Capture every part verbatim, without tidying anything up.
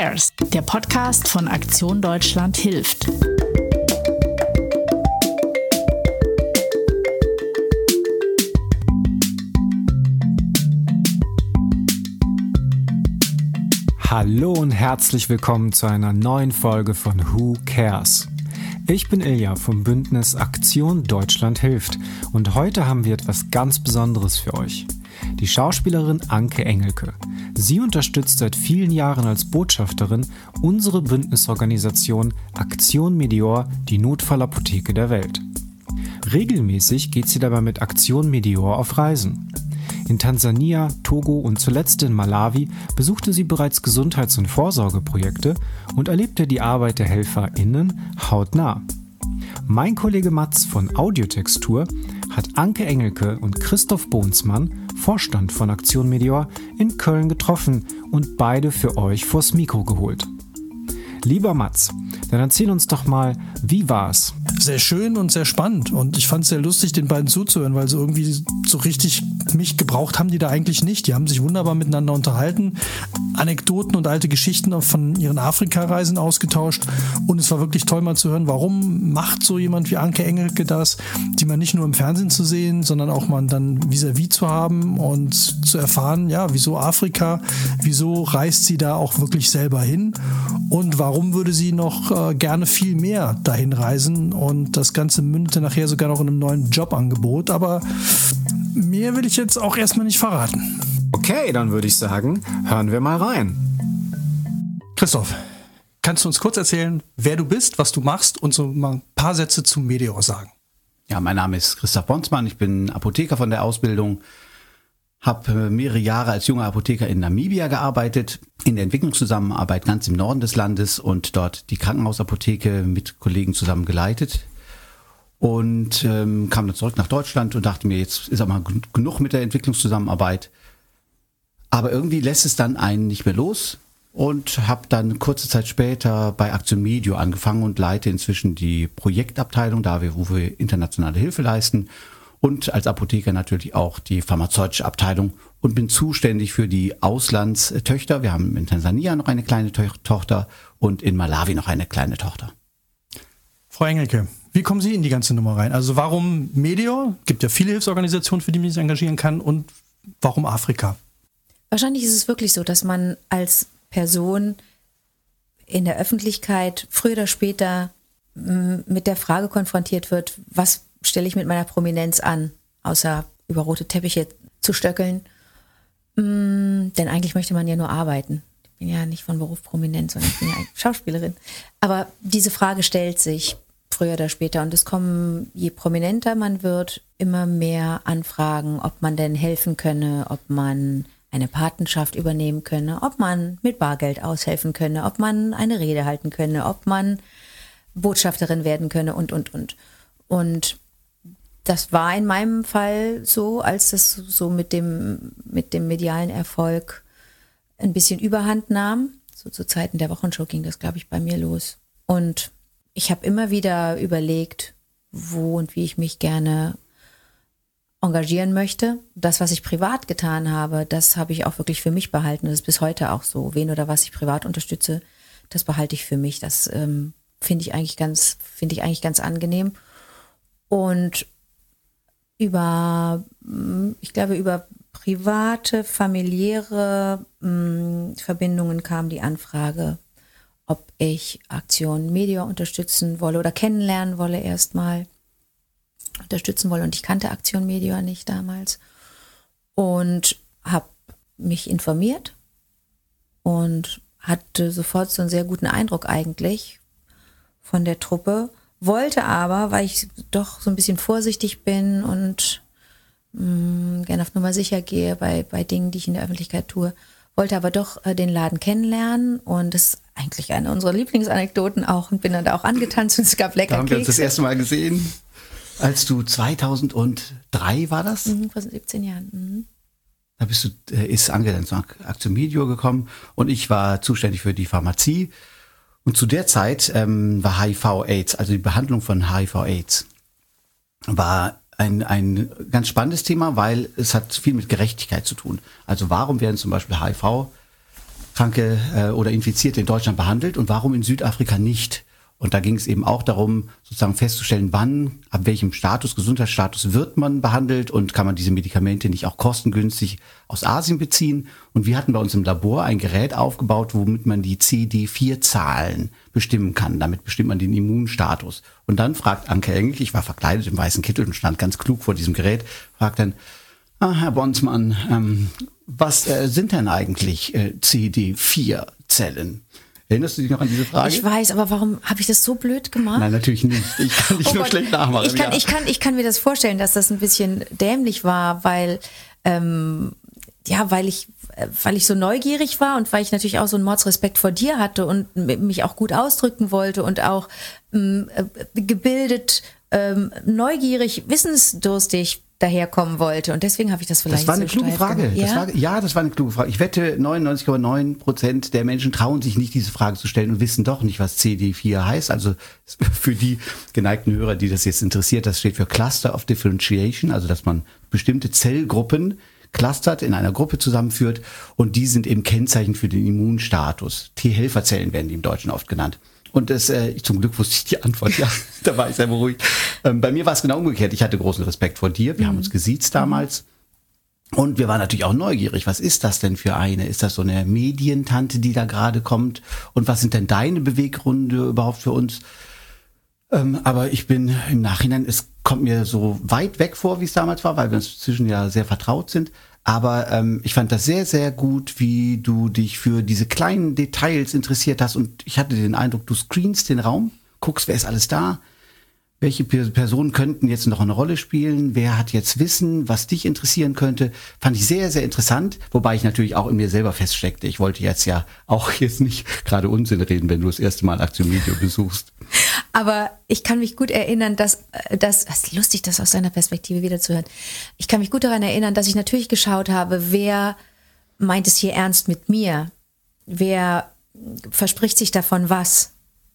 Cares, der Podcast von Aktion Deutschland hilft. Hallo und herzlich willkommen zu einer neuen Folge von Who Cares? Ich bin Ilja vom Bündnis Aktion Deutschland hilft und heute haben wir etwas ganz Besonderes für euch. Die Schauspielerin Anke Engelke. Sie unterstützt seit vielen Jahren als Botschafterin unsere Bündnisorganisation Aktion Medeor, die Notfallapotheke der Welt. Regelmäßig geht sie dabei mit Aktion Medeor auf Reisen. In Tansania, Togo und zuletzt in Malawi besuchte sie bereits Gesundheits- und Vorsorgeprojekte und erlebte die Arbeit der HelferInnen hautnah. Mein Kollege Mats von Audiotextur hat Anke Engelke und Christoph Bohnsmann, Vorstand von Aktion Medeor, in Köln getroffen und beide für euch vors Mikro geholt. Lieber Mats, dann erzähl uns doch mal, wie war's? Sehr schön und sehr spannend und ich fand es sehr lustig, den beiden zuzuhören, weil so irgendwie so richtig mich gebraucht haben die da eigentlich nicht. Die haben sich wunderbar miteinander unterhalten, Anekdoten und alte Geschichten von ihren Afrika-Reisen ausgetauscht und es war wirklich toll mal zu hören, warum macht so jemand wie Anke Engelke das, die man nicht nur im Fernsehen zu sehen, sondern auch mal dann vis-à-vis zu haben und zu erfahren, ja, wieso Afrika, wieso reist sie da auch wirklich selber hin und warum würde sie noch äh, gerne viel mehr dahin reisen und das Ganze mündete nachher sogar noch in einem neuen Jobangebot, aber mehr will ich jetzt auch erstmal nicht verraten. Okay, dann würde ich sagen, hören wir mal rein. Christoph, kannst du uns kurz erzählen, wer du bist, was du machst und so mal ein paar Sätze zu Medeor sagen? Ja, mein Name ist Christoph Bohnsmann, ich bin Apotheker von der Ausbildung, habe mehrere Jahre als junger Apotheker in Namibia gearbeitet, in der Entwicklungszusammenarbeit ganz im Norden des Landes und dort die Krankenhausapotheke mit Kollegen zusammen geleitet. Und ähm, kam dann zurück nach Deutschland und dachte mir, jetzt ist auch mal genug mit der Entwicklungszusammenarbeit. Aber irgendwie lässt es dann einen nicht mehr los und habe dann kurze Zeit später bei Aktion Medeor angefangen und leite inzwischen die Projektabteilung, da wir, wo wir internationale Hilfe leisten und als Apotheker natürlich auch die pharmazeutische Abteilung und bin zuständig für die Auslandstöchter. Wir haben in Tansania noch eine kleine to- Tochter und in Malawi noch eine kleine Tochter. Frau Engelke, wie kommen Sie in die ganze Nummer rein? Also warum Medeor? Gibt ja viele Hilfsorganisationen, für die man sich engagieren kann. Und warum Afrika? Wahrscheinlich ist es wirklich so, dass man als Person in der Öffentlichkeit früher oder später m, mit der Frage konfrontiert wird, was stelle ich mit meiner Prominenz an, außer über rote Teppiche zu stöckeln. M, denn eigentlich möchte man ja nur arbeiten. Ich bin ja nicht von Beruf prominent, sondern ich bin ja Schauspielerin. Aber diese Frage stellt sich früher oder später und es kommen, je prominenter man wird, immer mehr Anfragen, ob man denn helfen könne, ob man eine Patenschaft übernehmen könne, ob man mit Bargeld aushelfen könne, ob man eine Rede halten könne, ob man Botschafterin werden könne und, und, und. Und das war in meinem Fall so, als das so mit dem, mit dem medialen Erfolg ein bisschen Überhand nahm. So zu Zeiten der Wochenshow ging das, glaube ich, bei mir los. Und ich habe immer wieder überlegt, wo und wie ich mich gerne engagieren möchte. Das, was ich privat getan habe, das habe ich auch wirklich für mich behalten. Das ist bis heute auch so. Wen oder was ich privat unterstütze, das behalte ich für mich. Das ähm, finde ich eigentlich ganz, finde ich eigentlich ganz angenehm. Und über, ich glaube, über private, familiäre mh, Verbindungen kam die Anfrage, ob ich Aktion Medeor unterstützen wolle oder kennenlernen wolle erstmal. unterstützen wolle und ich kannte Aktion Medeor nicht damals und habe mich informiert und hatte sofort so einen sehr guten Eindruck eigentlich von der Truppe, wollte aber, weil ich doch so ein bisschen vorsichtig bin und mh, gerne auf Nummer sicher gehe bei, bei Dingen, die ich in der Öffentlichkeit tue, wollte aber doch äh, den Laden kennenlernen und das ist eigentlich eine unserer Lieblingsanekdoten auch und bin dann da auch angetanzt und es gab lecker Da haben Kekse. wir uns das erste Mal gesehen. Als du zweitausenddrei war das? Mhm, vor siebzehn Jahren. Mhm. Da bist du, äh, ist Anke dann zur Aktion Medeor gekommen und ich war zuständig für die Pharmazie. Und zu der Zeit ähm, war H I V AIDS, also die Behandlung von H I V AIDS, war ein, ein ganz spannendes Thema, weil es hat viel mit Gerechtigkeit zu tun. Also warum werden zum Beispiel H I V Kranke äh, oder Infizierte in Deutschland behandelt und warum in Südafrika nicht? Und da ging es eben auch darum, sozusagen festzustellen, wann, ab welchem Status, Gesundheitsstatus wird man behandelt und kann man diese Medikamente nicht auch kostengünstig aus Asien beziehen. Und wir hatten bei uns im Labor ein Gerät aufgebaut, womit man die C D vier Zahlen bestimmen kann. Damit bestimmt man den Immunstatus. Und dann fragt Anke Engelke, ich war verkleidet im weißen Kittel und stand ganz klug vor diesem Gerät, fragt dann, ah, Herr Bonsmann, ähm, was äh, sind denn eigentlich äh, C D vier Zellen? Erinnerst du dich noch an diese Frage? Ich weiß, aber warum habe ich das so blöd gemacht? Nein, natürlich nicht. Ich kann dich Oh nur Gott, schlecht nachmachen. Ich kann, ja. ich, kann, ich kann mir das vorstellen, dass das ein bisschen dämlich war, weil, ähm, ja, weil ich, weil ich so neugierig war und weil ich natürlich auch so einen Mordsrespekt vor dir hatte und mich auch gut ausdrücken wollte und auch ähm, gebildet, ähm, neugierig, wissensdurstig daherkommen wollte. Und deswegen habe ich das vielleicht Das war eine so kluge steif Frage. gemacht. Das Ja? war, ja, das war eine kluge Frage. Ich wette, neunundneunzig Komma neun Prozent der Menschen trauen sich nicht, diese Frage zu stellen und wissen doch nicht, was C D vier heißt. Also für die geneigten Hörer, die das jetzt interessiert, das steht für Cluster of Differentiation, also dass man bestimmte Zellgruppen clustert, in einer Gruppe zusammenführt und die sind eben Kennzeichen für den Immunstatus. T-Helferzellen werden die im Deutschen oft genannt. Und das, äh, zum Glück wusste ich die Antwort, ja, da war ich sehr beruhigt. Ähm, bei mir war es genau umgekehrt. Ich hatte großen Respekt vor dir. Wir mhm. haben uns gesiezt damals. Und wir waren natürlich auch neugierig. Was ist das denn für eine? Ist das so eine Medientante, die da gerade kommt? Und was sind denn deine Beweggründe überhaupt für uns? Ähm, aber ich bin im Nachhinein, es kommt mir so weit weg vor, wie es damals war, weil wir uns zwischen ja sehr vertraut sind. Aber ähm, ich fand das sehr, sehr gut, wie du dich für diese kleinen Details interessiert hast. Und ich hatte den Eindruck, du screenst den Raum, guckst, wer ist alles da, welche Personen könnten jetzt noch eine Rolle spielen, wer hat jetzt Wissen, was dich interessieren könnte. Fand ich sehr, sehr interessant, wobei ich natürlich auch in mir selber feststeckte. Ich wollte jetzt ja auch jetzt nicht gerade Unsinn reden, wenn du das erste Mal Aktion Media besuchst. Aber ich kann mich gut erinnern, dass, dass, das ist lustig, das aus deiner Perspektive wieder zu hören. Ich kann mich gut daran erinnern, dass ich natürlich geschaut habe, wer meint es hier ernst mit mir? Wer verspricht sich davon was?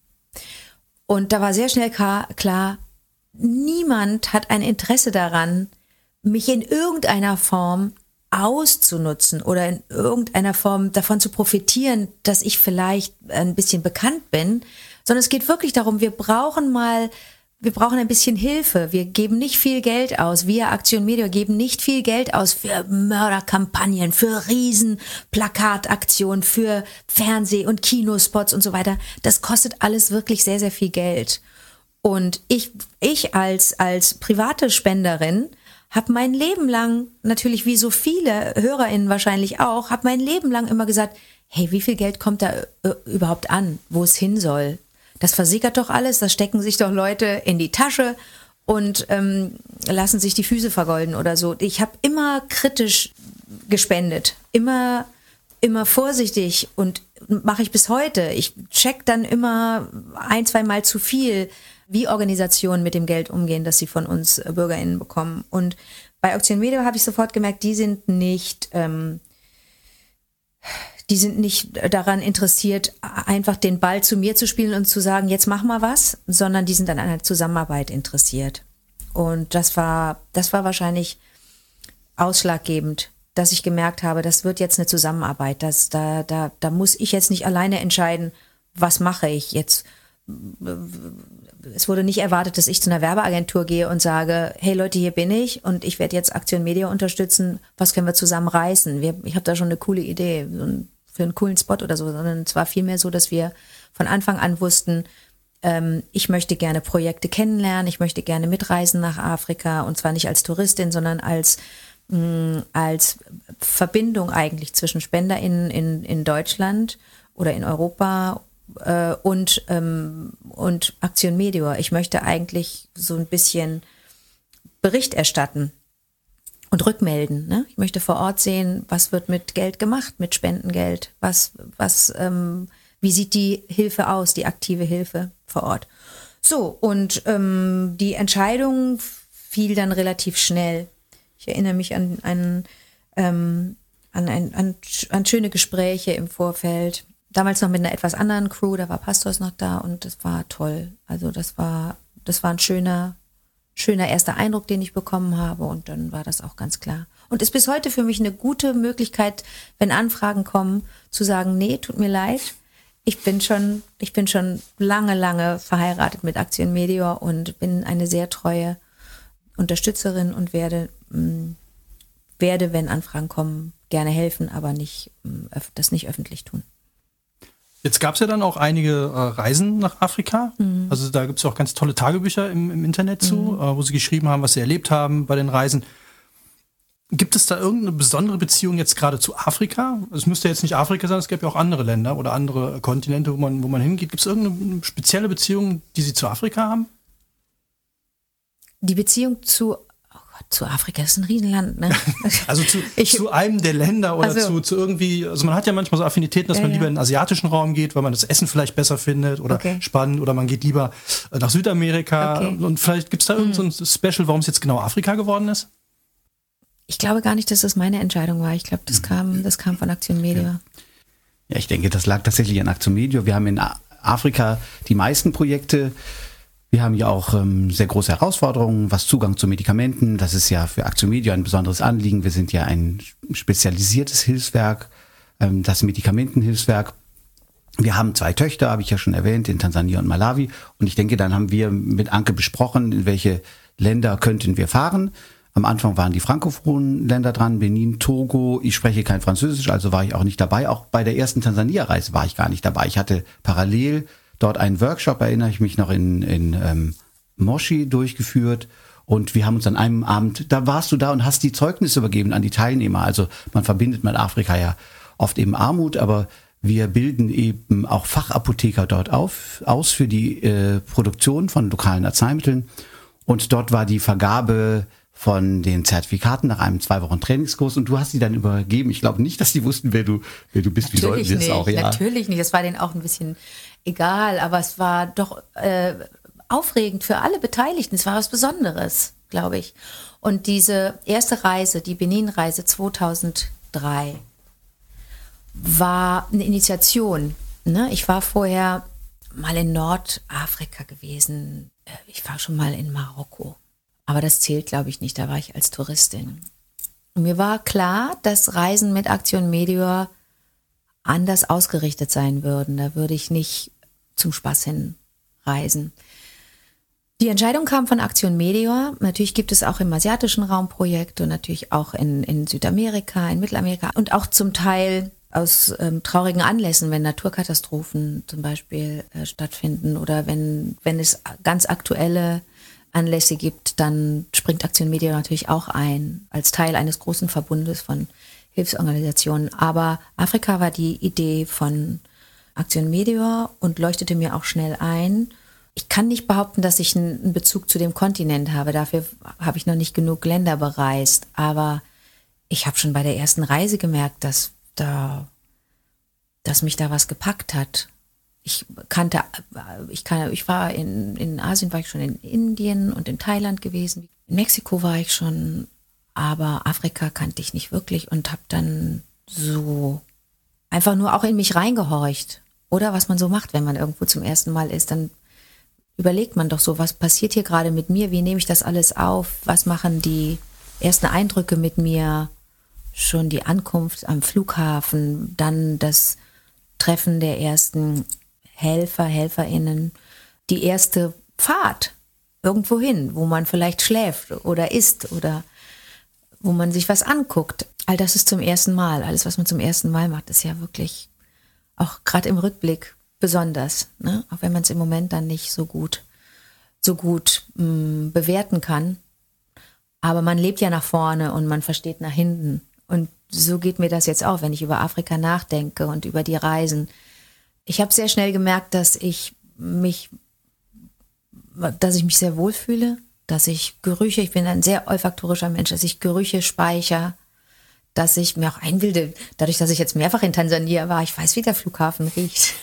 Und da war sehr schnell klar, niemand hat ein Interesse daran, mich in irgendeiner Form auszunutzen oder in irgendeiner Form davon zu profitieren, dass ich vielleicht ein bisschen bekannt bin, sondern es geht wirklich darum, wir brauchen mal, wir brauchen ein bisschen Hilfe. Wir geben nicht viel Geld aus. Wir Aktion Media geben nicht viel Geld aus für Mörderkampagnen, für Riesenplakataktionen, für Fernseh- und Kinospots und so weiter. Das kostet alles wirklich sehr, sehr viel Geld. Und ich, ich als, als private Spenderin habe mein Leben lang, natürlich wie so viele HörerInnen wahrscheinlich auch, habe mein Leben lang immer gesagt, hey, wie viel Geld kommt da äh, überhaupt an, wo es hin soll? Das versickert doch alles, das stecken sich doch Leute in die Tasche und ähm, lassen sich die Füße vergolden oder so. Ich habe immer kritisch gespendet, immer, immer vorsichtig und mache ich bis heute. Ich check dann immer ein, zwei Mal zu viel, wie Organisationen mit dem Geld umgehen, das sie von uns äh, BürgerInnen bekommen. Und bei Aktion Media habe ich sofort gemerkt, die sind nicht... Ähm, Die sind nicht daran interessiert, einfach den Ball zu mir zu spielen und zu sagen, jetzt mach mal was, sondern die sind an einer Zusammenarbeit interessiert. Und das war, das war wahrscheinlich ausschlaggebend, dass ich gemerkt habe, das wird jetzt eine Zusammenarbeit. Das, da, da, da muss ich jetzt nicht alleine entscheiden, was mache ich jetzt. Es wurde nicht erwartet, dass ich zu einer Werbeagentur gehe und sage, hey Leute, hier bin ich und ich werde jetzt Aktion Media unterstützen, was können wir zusammen reißen? Wir, ich habe da schon eine coole Idee für einen coolen Spot oder so, sondern es war vielmehr so, dass wir von Anfang an wussten, ähm, ich möchte gerne Projekte kennenlernen, ich möchte gerne mitreisen nach Afrika und zwar nicht als Touristin, sondern als, mh, als Verbindung eigentlich zwischen SpenderInnen in, in Deutschland oder in Europa und, ähm, und Aktion Media. Ich möchte eigentlich so ein bisschen Bericht erstatten und rückmelden. Ne? Ich möchte vor Ort sehen, was wird mit Geld gemacht, mit Spendengeld, was, was, ähm, wie sieht die Hilfe aus, die aktive Hilfe vor Ort. So, und ähm, die Entscheidung fiel dann relativ schnell. Ich erinnere mich an, an, ähm, an, an, an, an schöne Gespräche im Vorfeld. Damals noch mit einer etwas anderen Crew, da war Pastors noch da und das war toll. Also das war, das war ein schöner, schöner erster Eindruck, den ich bekommen habe und dann war das auch ganz klar. Und ist bis heute für mich eine gute Möglichkeit, wenn Anfragen kommen, zu sagen, nee, tut mir leid, ich bin schon, ich bin schon lange, lange verheiratet mit Aktion Meteor und bin eine sehr treue Unterstützerin und werde, mh, werde, wenn Anfragen kommen, gerne helfen, aber nicht, mh, das nicht öffentlich tun. Jetzt gab es ja dann auch einige äh, Reisen nach Afrika. Mhm. Also da gibt es auch ganz tolle Tagebücher im, im Internet zu, mhm. äh, wo sie geschrieben haben, was sie erlebt haben bei den Reisen. Gibt es da irgendeine besondere Beziehung jetzt gerade zu Afrika? Es müsste jetzt nicht Afrika sein, es gäbe ja auch andere Länder oder andere Kontinente, wo man, wo man hingeht. Gibt es irgendeine spezielle Beziehung, die Sie zu Afrika haben? Die Beziehung zu Zu Afrika, das ist ein Riesenland, ne? Also zu, ich, zu einem der Länder oder also, zu, zu irgendwie, also man hat ja manchmal so Affinitäten, dass ja, man lieber ja. in den asiatischen Raum geht, weil man das Essen vielleicht besser findet oder okay. spannend oder man geht lieber nach Südamerika okay. und vielleicht gibt es da irgend so ein Special, warum es jetzt genau Afrika geworden ist? Ich glaube gar nicht, dass das meine Entscheidung war. Ich glaube, das kam, das kam von Aktion Meteor. Ja, ich denke, das lag tatsächlich an Aktion Meteor. Wir haben in Afrika die meisten Projekte. Wir haben ja auch ähm, sehr große Herausforderungen, was Zugang zu Medikamenten, das ist ja für Aktion Meteor ein besonderes Anliegen. Wir sind ja ein spezialisiertes Hilfswerk, ähm, das Medikamentenhilfswerk. Wir haben zwei Töchter, habe ich ja schon erwähnt, in Tansania und Malawi. Und ich denke, dann haben wir mit Anke besprochen, in welche Länder könnten wir fahren. Am Anfang waren die frankophonen Länder dran, Benin, Togo. Ich spreche kein Französisch, also war ich auch nicht dabei. Auch bei der ersten Tansania-Reise war ich gar nicht dabei. Ich hatte parallel dort einen Workshop, erinnere ich mich noch, in, in ähm, Moshi durchgeführt. Und wir haben uns an einem Abend, da warst du da und hast die Zeugnisse übergeben an die Teilnehmer. Also man verbindet mit Afrika ja oft eben Armut, aber wir bilden eben auch Fachapotheker dort auf, aus für die äh, Produktion von lokalen Arzneimitteln. Und dort war die Vergabe von den Zertifikaten nach einem zwei Wochen Trainingskurs und du hast die dann übergeben. Ich glaube nicht, dass die wussten, wer du, wer du bist. Wie sollten sie das auch? Ja. Natürlich nicht. Das war denen auch ein bisschen egal, aber es war doch äh, aufregend für alle Beteiligten. Es war was Besonderes, glaube ich. Und diese erste Reise, die Benin-Reise zweitausenddrei, war eine Initiation. Ne? Ich war vorher mal in Nordafrika gewesen. Ich war schon mal in Marokko. Aber das zählt, glaube ich, nicht. Da war ich als Touristin. Und mir war klar, dass Reisen mit Aktion Meteor anders ausgerichtet sein würden. Da würde ich nicht zum Spaß hin reisen. Die Entscheidung kam von Aktion Meteor. Natürlich gibt es auch im asiatischen Raum Projekte und natürlich auch in, in Südamerika, in Mittelamerika und auch zum Teil aus ähm, traurigen Anlässen, wenn Naturkatastrophen zum Beispiel äh, stattfinden oder wenn, wenn es ganz aktuelle Anlässe gibt, dann springt Aktion Meteor natürlich auch ein, als Teil eines großen Verbundes von Hilfsorganisationen. Aber Afrika war die Idee von Aktion Meteor und leuchtete mir auch schnell ein. Ich kann nicht behaupten, dass ich einen Bezug zu dem Kontinent habe. Dafür habe ich noch nicht genug Länder bereist. Aber ich habe schon bei der ersten Reise gemerkt, dass da, dass mich da was gepackt hat. Ich kannte, ich kann, ich war in, in Asien, war ich schon in Indien und in Thailand gewesen. In Mexiko war ich schon, aber Afrika kannte ich nicht wirklich und habe dann so einfach nur auch in mich reingehorcht. Oder was man so macht, wenn man irgendwo zum ersten Mal ist, dann überlegt man doch so, was passiert hier gerade mit mir? Wie nehme ich das alles auf? Was machen die ersten Eindrücke mit mir? Schon die Ankunft am Flughafen, dann das Treffen der ersten Helfer, HelferInnen, die erste Fahrt irgendwo hin, wo man vielleicht schläft oder isst oder wo man sich was anguckt. All das ist zum ersten Mal. Alles, was man zum ersten Mal macht, ist ja wirklich auch gerade im Rückblick besonders, ne? Auch wenn man es im Moment dann nicht so gut, so gut mh, bewerten kann. Aber man lebt ja nach vorne und man versteht nach hinten. Und so geht mir das jetzt auch, wenn ich über Afrika nachdenke und über die Reisen. Ich habe sehr schnell gemerkt, dass ich mich, dass ich mich sehr wohlfühle, dass ich Gerüche, ich bin ein sehr olfaktorischer Mensch, dass ich Gerüche speichere, dass ich mir auch einbilde, dadurch, dass ich jetzt mehrfach in Tansania war, ich weiß, wie der Flughafen riecht.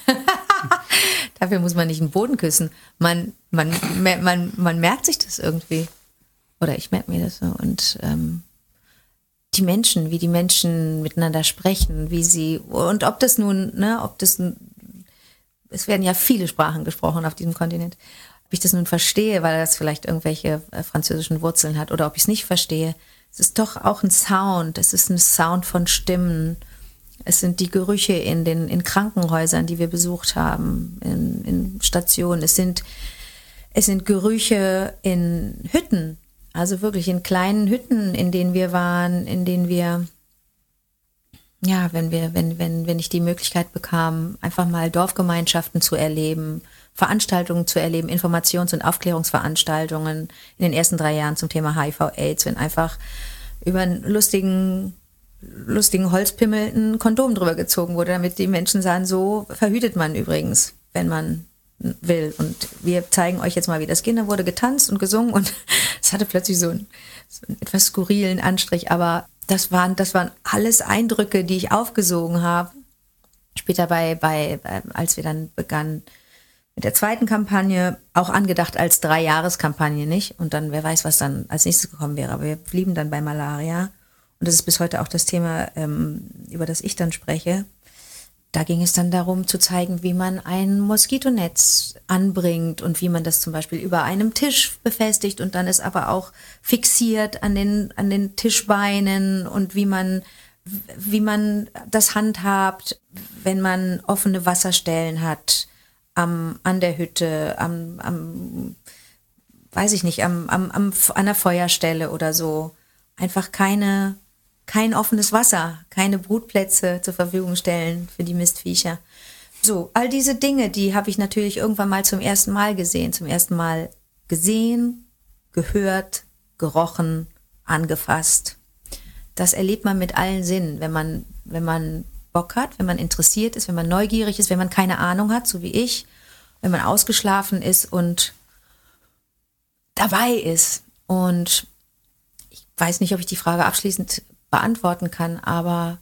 Dafür muss man nicht den Boden küssen. Man, man, man, man merkt sich das irgendwie. Oder ich merke mir das so. Und ähm, die Menschen, wie die Menschen miteinander sprechen, wie sie, und ob das nun, ne, ob das, es werden ja viele Sprachen gesprochen auf diesem Kontinent. Ob ich das nun verstehe, weil das vielleicht irgendwelche äh, französischen Wurzeln hat oder ob ich es nicht verstehe. Es ist doch auch ein Sound. Es ist ein Sound von Stimmen. Es sind die Gerüche in den in Krankenhäusern, die wir besucht haben, in, in Stationen. Es sind, es sind Gerüche in Hütten, also wirklich in kleinen Hütten, in denen wir waren, in denen wir, ja, wenn wir, wenn, wenn, wenn ich die Möglichkeit bekam, einfach mal Dorfgemeinschaften zu erleben, Veranstaltungen zu erleben, Informations- und Aufklärungsveranstaltungen in den ersten drei Jahren zum Thema H I V/AIDS, wenn einfach über einen lustigen lustigen Holzpimmel ein Kondom drüber gezogen wurde, damit die Menschen sagen, so verhütet man übrigens, wenn man will. Und wir zeigen euch jetzt mal, wie das geht. Da wurde getanzt und gesungen und es hatte plötzlich so einen, so einen etwas skurrilen Anstrich. Aber das waren, das waren alles Eindrücke, die ich aufgesogen habe. Später bei, bei, als wir dann begannen mit der zweiten Kampagne, auch angedacht als Drei-Jahres-Kampagne, nicht? Und dann, wer weiß, was dann als nächstes gekommen wäre. Aber wir blieben dann bei Malaria. Und das ist bis heute auch das Thema, ähm, über das ich dann spreche. Da ging es dann darum zu zeigen, wie man ein Moskitonetz anbringt und wie man das zum Beispiel über einem Tisch befestigt und dann ist aber auch fixiert an den, an den Tischbeinen und wie man, wie man das handhabt, wenn man offene Wasserstellen hat, am, an der Hütte, am, am weiß ich nicht, am, am, am, an der Feuerstelle oder so. Einfach keine... kein offenes Wasser, keine Brutplätze zur Verfügung stellen für die Mistviecher. So, all diese Dinge, die habe ich natürlich irgendwann mal zum ersten Mal gesehen. Zum ersten Mal gesehen, gehört, gerochen, angefasst. Das erlebt man mit allen Sinnen, wenn man, wenn man Bock hat, wenn man interessiert ist, wenn man neugierig ist, wenn man keine Ahnung hat, so wie ich, wenn man ausgeschlafen ist und dabei ist. Und ich weiß nicht, ob ich die Frage abschließend beantworten kann, aber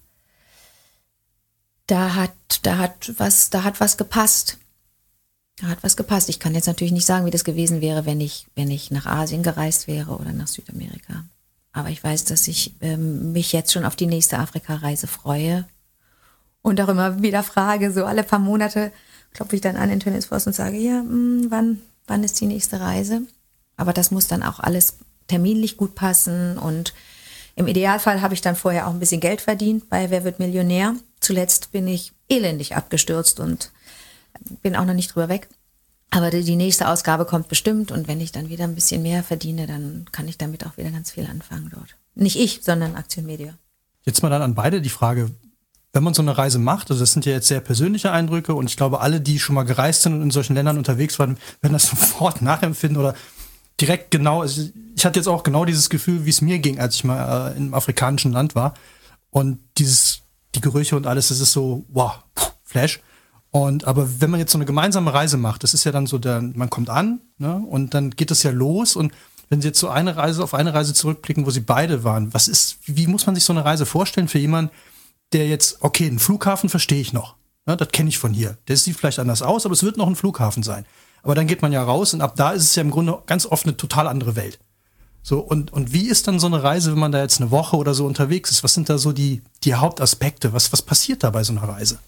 da hat, da hat was, da hat was gepasst. Da hat was gepasst. Ich kann jetzt natürlich nicht sagen, wie das gewesen wäre, wenn ich, wenn ich nach Asien gereist wäre oder nach Südamerika. Aber ich weiß, dass ich ähm, mich jetzt schon auf die nächste Afrika-Reise freue und auch immer wieder frage, so alle paar Monate klopfe ich dann an den Tönnies und sage, ja, mh, wann, wann ist die nächste Reise? Aber das muss dann auch alles terminlich gut passen und im Idealfall habe ich dann vorher auch ein bisschen Geld verdient bei Wer wird Millionär. Zuletzt bin ich elendig abgestürzt und bin auch noch nicht drüber weg. Aber die nächste Ausgabe kommt bestimmt und wenn ich dann wieder ein bisschen mehr verdiene, dann kann ich damit auch wieder ganz viel anfangen dort. Nicht ich, sondern Aktion Media. Jetzt mal dann an beide die Frage, wenn man so eine Reise macht, also das sind ja jetzt sehr persönliche Eindrücke und ich glaube, alle, die schon mal gereist sind und in solchen Ländern unterwegs waren, werden das sofort nachempfinden oder direkt genau, also ich hatte jetzt auch genau dieses Gefühl, wie es mir ging, als ich mal äh, im afrikanischen Land war. Und dieses, die Gerüche und alles, das ist so, wow, Flash. Und aber wenn man jetzt so eine gemeinsame Reise macht, das ist ja dann so, der, man kommt an, ne, und dann geht es ja los. Und wenn Sie jetzt so eine Reise auf eine Reise zurückblicken, wo Sie beide waren, was ist, wie muss man sich so eine Reise vorstellen für jemanden, der jetzt, okay, einen Flughafen verstehe ich noch, ne, das kenne ich von hier. Der sieht vielleicht anders aus, aber es wird noch ein Flughafen sein. Aber dann geht man ja raus und ab da ist es ja im Grunde ganz oft eine total andere Welt. So, und, und wie ist dann so eine Reise, wenn man da jetzt eine Woche oder so unterwegs ist? Was sind da so die, die Hauptaspekte? Was, was passiert da bei so einer Reise?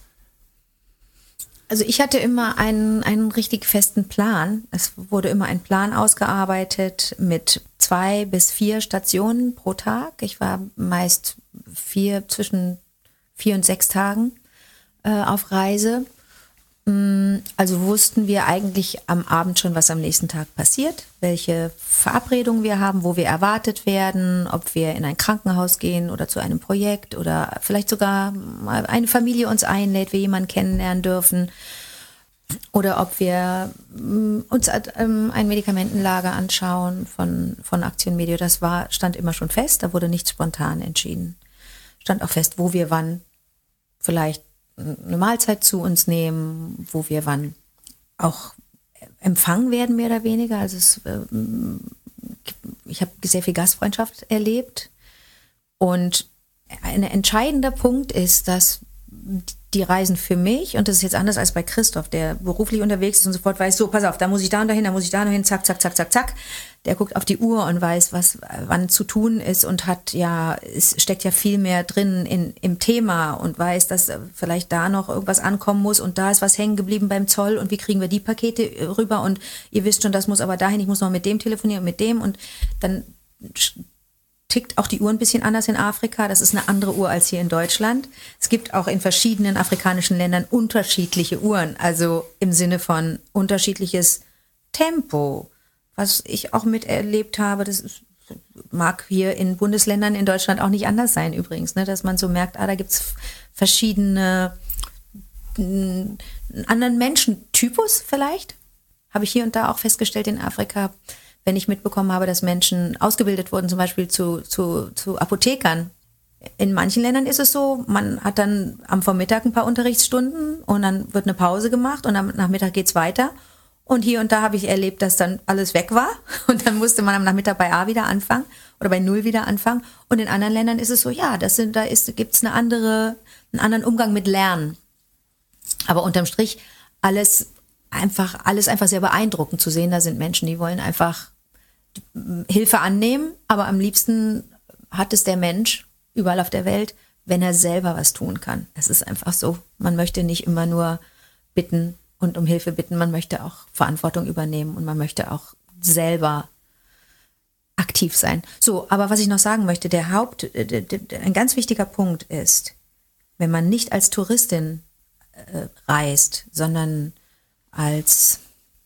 Also ich hatte immer einen, einen richtig festen Plan. Es wurde immer ein Plan ausgearbeitet mit zwei bis vier Stationen pro Tag. Ich war meist vier, zwischen vier und sechs Tagen äh, auf Reise. Also wussten wir eigentlich am Abend schon, was am nächsten Tag passiert, welche Verabredungen wir haben, wo wir erwartet werden, ob wir in ein Krankenhaus gehen oder zu einem Projekt oder vielleicht sogar eine Familie uns einlädt, wir jemanden kennenlernen dürfen oder ob wir uns ein Medikamentenlager anschauen von, von Aktion Media. Das war, stand immer schon fest, da wurde nichts spontan entschieden. Stand auch fest, wo wir wann vielleicht eine Mahlzeit zu uns nehmen, wo wir wann auch empfangen werden, mehr oder weniger. Also es, ich habe sehr viel Gastfreundschaft erlebt. Und ein entscheidender Punkt ist, dass die reisen für mich, und das ist jetzt anders als bei Christoph, der beruflich unterwegs ist und sofort weiß, so, pass auf, da muss ich da und dahin, da muss ich da und dahin, zack, zack, zack, zack, zack. Der guckt auf die Uhr und weiß, was wann zu tun ist und hat ja, es steckt ja viel mehr drin in, im Thema und weiß, dass vielleicht da noch irgendwas ankommen muss und da ist was hängen geblieben beim Zoll und wie kriegen wir die Pakete rüber und ihr wisst schon, das muss aber dahin, ich muss noch mit dem telefonieren und mit dem und dann tickt auch die Uhr ein bisschen anders in Afrika. Das ist eine andere Uhr als hier in Deutschland. Es gibt auch in verschiedenen afrikanischen Ländern unterschiedliche Uhren, also im Sinne von unterschiedliches Tempo. Was ich auch miterlebt habe, das ist, mag hier in Bundesländern in Deutschland auch nicht anders sein übrigens, ne? Dass man so merkt, ah, da gibt es verschiedene, einen anderen Menschentypus vielleicht. Habe ich hier und da auch festgestellt in Afrika, wenn ich mitbekommen habe, dass Menschen ausgebildet wurden, zum Beispiel zu, zu, zu Apothekern. In manchen Ländern ist es so, man hat dann am Vormittag ein paar Unterrichtsstunden und dann wird eine Pause gemacht und am Nachmittag geht's weiter. Und hier und da habe ich erlebt, dass dann alles weg war und dann musste man am Nachmittag bei A wieder anfangen oder bei Null wieder anfangen. Und in anderen Ländern ist es so, ja, das sind, da ist, gibt's eine andere, einen anderen Umgang mit Lernen. Aber unterm Strich alles einfach, alles einfach sehr beeindruckend zu sehen. Da sind Menschen, die wollen einfach Hilfe annehmen, aber am liebsten hat es der Mensch überall auf der Welt, wenn er selber was tun kann. Es ist einfach so, man möchte nicht immer nur bitten und um Hilfe bitten, man möchte auch Verantwortung übernehmen und man möchte auch selber aktiv sein. So, aber was ich noch sagen möchte, der Haupt, ein ganz wichtiger Punkt ist, wenn man nicht als Touristin äh, reist, sondern als,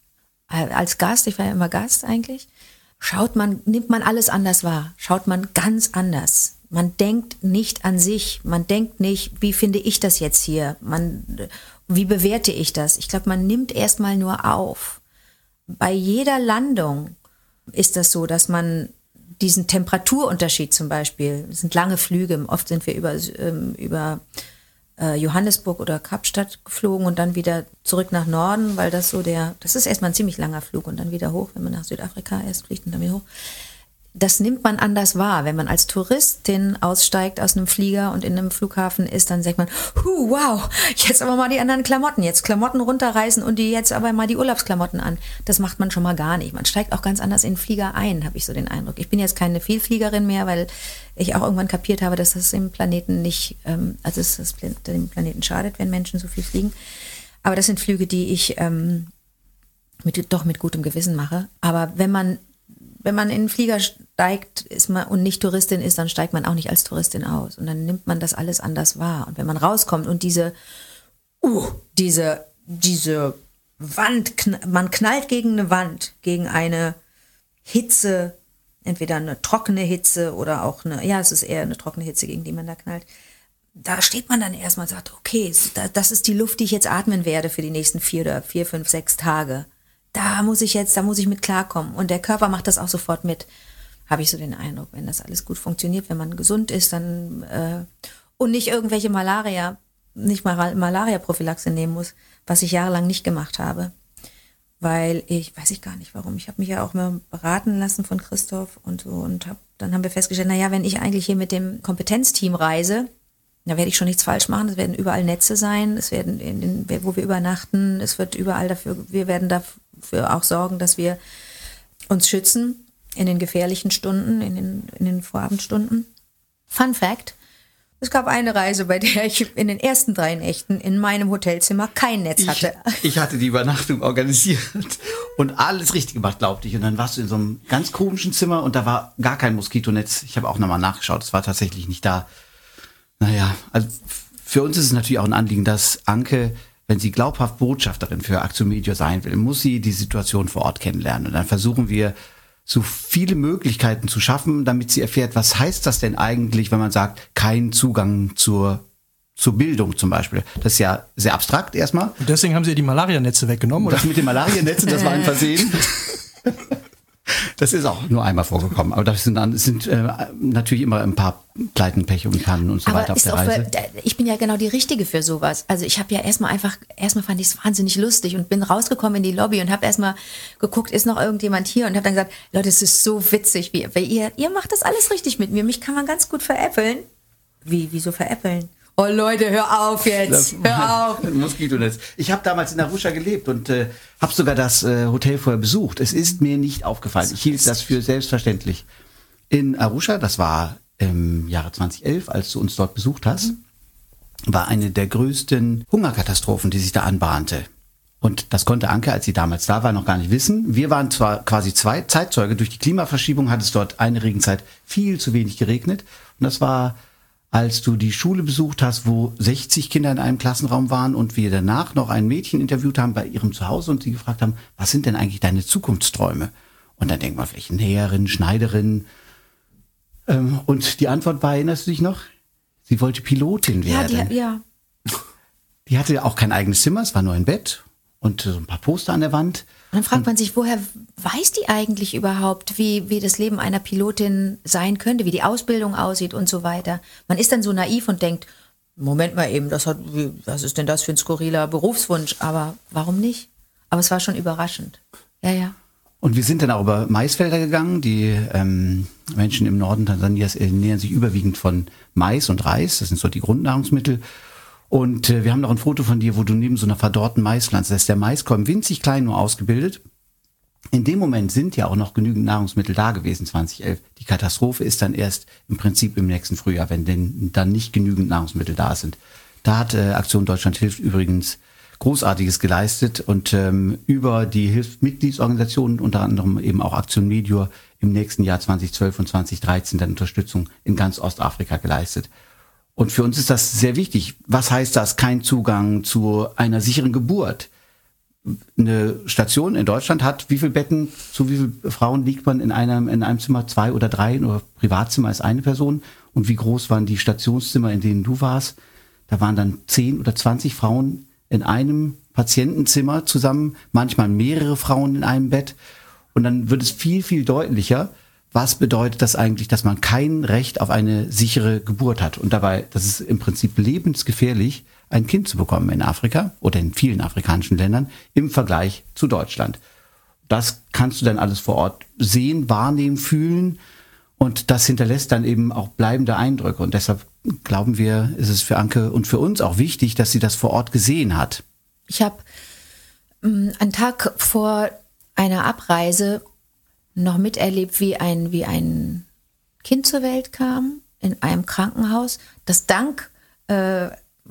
als Gast, ich war ja immer Gast eigentlich, schaut man, nimmt man alles anders wahr, schaut man ganz anders. Man denkt nicht an sich, man denkt nicht, wie finde ich das jetzt hier, man, wie bewerte ich das? Ich glaube, man nimmt erstmal nur auf. Bei jeder Landung ist das so, dass man diesen Temperaturunterschied zum Beispiel, das sind lange Flüge, oft sind wir über, ähm, über äh, Johannesburg oder Kapstadt geflogen und dann wieder zurück nach Norden, weil das so der, das ist erstmal ein ziemlich langer Flug und dann wieder hoch, wenn man nach Südafrika erst fliegt und dann wieder hoch. Das nimmt man anders wahr. Wenn man als Touristin aussteigt aus einem Flieger und in einem Flughafen ist, dann sagt man, huh, wow, jetzt aber mal die anderen Klamotten, jetzt Klamotten runterreißen und die jetzt aber mal die Urlaubsklamotten an. Das macht man schon mal gar nicht. Man steigt auch ganz anders in den Flieger ein, habe ich so den Eindruck. Ich bin jetzt keine Vielfliegerin mehr, weil ich auch irgendwann kapiert habe, dass das dem Planeten nicht, ähm, also es das dem Planeten schadet, wenn Menschen so viel fliegen. Aber das sind Flüge, die ich ähm, mit, doch mit gutem Gewissen mache. Aber wenn man Wenn man in den Flieger steigt ist man, und nicht Touristin ist, dann steigt man auch nicht als Touristin aus. Und dann nimmt man das alles anders wahr. Und wenn man rauskommt und diese, uh, diese, diese Wand, man knallt gegen eine Wand, gegen eine Hitze, entweder eine trockene Hitze oder auch eine, ja, es ist eher eine trockene Hitze, gegen die man da knallt. Da steht man dann erstmal und sagt, okay, das ist die Luft, die ich jetzt atmen werde für die nächsten vier oder vier, fünf, sechs Tage. Da muss ich jetzt, da muss ich mit klarkommen. Und der Körper macht das auch sofort mit, habe ich so den Eindruck. Wenn das alles gut funktioniert, wenn man gesund ist, dann äh, und nicht irgendwelche Malaria, nicht mal Malaria-Prophylaxe nehmen muss, was ich jahrelang nicht gemacht habe. Weil ich, weiß ich gar nicht warum, ich habe mich ja auch mal beraten lassen von Christoph und so und hab, dann haben wir festgestellt, naja, wenn ich eigentlich hier mit dem Kompetenzteam reise, da werde ich schon nichts falsch machen. Es werden überall Netze sein, es werden, in den, wo wir übernachten, es wird überall dafür, wir werden dafür auch sorgen, dass wir uns schützen in den gefährlichen Stunden, in den, in den Vorabendstunden. Fun Fact: Es gab eine Reise, bei der ich in den ersten drei Nächten in meinem Hotelzimmer kein Netz hatte. Ich, ich hatte die Übernachtung organisiert und alles richtig gemacht, glaubte ich. Und dann warst du in so einem ganz komischen Zimmer und da war gar kein Moskitonetz. Ich habe auch nochmal nachgeschaut, es war tatsächlich nicht da. Naja, also für uns ist es natürlich auch ein Anliegen, dass Anke, wenn sie glaubhaft Botschafterin für Aktion Medio sein will, muss sie die Situation vor Ort kennenlernen. Und dann versuchen wir, so viele Möglichkeiten zu schaffen, damit sie erfährt, was heißt das denn eigentlich, wenn man sagt, kein Zugang zur, zur Bildung zum Beispiel. Das ist ja sehr abstrakt erstmal. Und deswegen haben sie ihr die Malarianetze weggenommen, oder? Das mit den Malarianetzen, das war ein Versehen. Das ist auch nur einmal vorgekommen. Aber das sind, dann, sind äh, natürlich immer ein paar Pleiten, Pech und Pannen und so aber weiter auf ist der auch Reise. Für, ich bin ja genau die Richtige für sowas. Also ich habe ja erstmal einfach, erstmal fand ich es wahnsinnig lustig und bin rausgekommen in die Lobby und habe erstmal geguckt, ist noch irgendjemand hier? Und habe dann gesagt, Leute, es ist so witzig, wie, weil ihr, ihr macht das alles richtig mit mir. Mich kann man ganz gut veräppeln. Wie, wieso veräppeln? Oh Leute, hör auf jetzt, hör auf. Moskitonetz. Ich habe damals in Arusha gelebt und äh, habe sogar das äh, Hotel vorher besucht. Es ist mir nicht aufgefallen. Ich hielt das für selbstverständlich. In Arusha, das war im Jahre zweitausendelf, als du uns dort besucht hast, mhm. war eine der größten Hungerkatastrophen, die sich da anbahnte. Und das konnte Anke, als sie damals da war, noch gar nicht wissen. Wir waren zwar quasi zwei Zeitzeuge. Durch die Klimaverschiebung hat es dort eine Regenzeit viel zu wenig geregnet. Und das war, als du die Schule besucht hast, wo sechzig Kinder in einem Klassenraum waren und wir danach noch ein Mädchen interviewt haben bei ihrem Zuhause und sie gefragt haben, was sind denn eigentlich deine Zukunftsträume? Und dann denkt man vielleicht Näherin, Schneiderin. Und die Antwort war, erinnerst du dich noch? Sie wollte Pilotin werden. Ja, die, ja. Die hatte auch kein eigenes Zimmer, es war nur ein Bett und so ein paar Poster an der Wand. Und dann fragt man sich, woher weiß die eigentlich überhaupt, wie, wie das Leben einer Pilotin sein könnte, wie die Ausbildung aussieht und so weiter. Man ist dann so naiv und denkt, Moment mal eben, das hat, wie, was ist denn das für ein skurriler Berufswunsch? Aber warum nicht? Aber es war schon überraschend. Ja, ja. Und wir sind dann auch über Maisfelder gegangen. Die ähm, Menschen im Norden Tansanias ernähren sich überwiegend von Mais und Reis. Das sind so die Grundnahrungsmittel. Und äh, wir haben noch ein Foto von dir, wo du neben so einer verdorrten Maispflanze, da ist der Maiskolben winzig klein nur ausgebildet. In dem Moment sind ja auch noch genügend Nahrungsmittel da gewesen, zweitausendelf. Die Katastrophe ist dann erst im Prinzip im nächsten Frühjahr, wenn denn dann nicht genügend Nahrungsmittel da sind. Da hat äh, Aktion Deutschland hilft übrigens Großartiges geleistet und ähm, über die Hilfsmitgliedsorganisationen, unter anderem eben auch Aktion Medior, im nächsten Jahr zweitausendzwölf und zweitausenddreizehn dann Unterstützung in ganz Ostafrika geleistet. Und für uns ist das sehr wichtig. Was heißt das? Kein Zugang zu einer sicheren Geburt. Eine Station in Deutschland hat, wie viele Betten, zu wie vielen Frauen liegt man in einem, in einem Zimmer? Zwei oder drei, oder Privatzimmer ist eine Person. Und wie groß waren die Stationszimmer, in denen du warst? Da waren dann zehn oder zwanzig Frauen in einem Patientenzimmer zusammen, manchmal mehrere Frauen in einem Bett. Und dann wird es viel, viel deutlicher, was bedeutet das eigentlich, dass man kein Recht auf eine sichere Geburt hat. Und dabei, das ist im Prinzip lebensgefährlich, ein Kind zu bekommen in Afrika oder in vielen afrikanischen Ländern im Vergleich zu Deutschland. Das kannst du dann alles vor Ort sehen, wahrnehmen, fühlen. Und das hinterlässt dann eben auch bleibende Eindrücke. Und deshalb glauben wir, ist es für Anke und für uns auch wichtig, dass sie das vor Ort gesehen hat. Ich habe ähm, einen Tag vor einer Abreise noch miterlebt, wie ein, wie ein Kind zur Welt kam in einem Krankenhaus, das dank äh,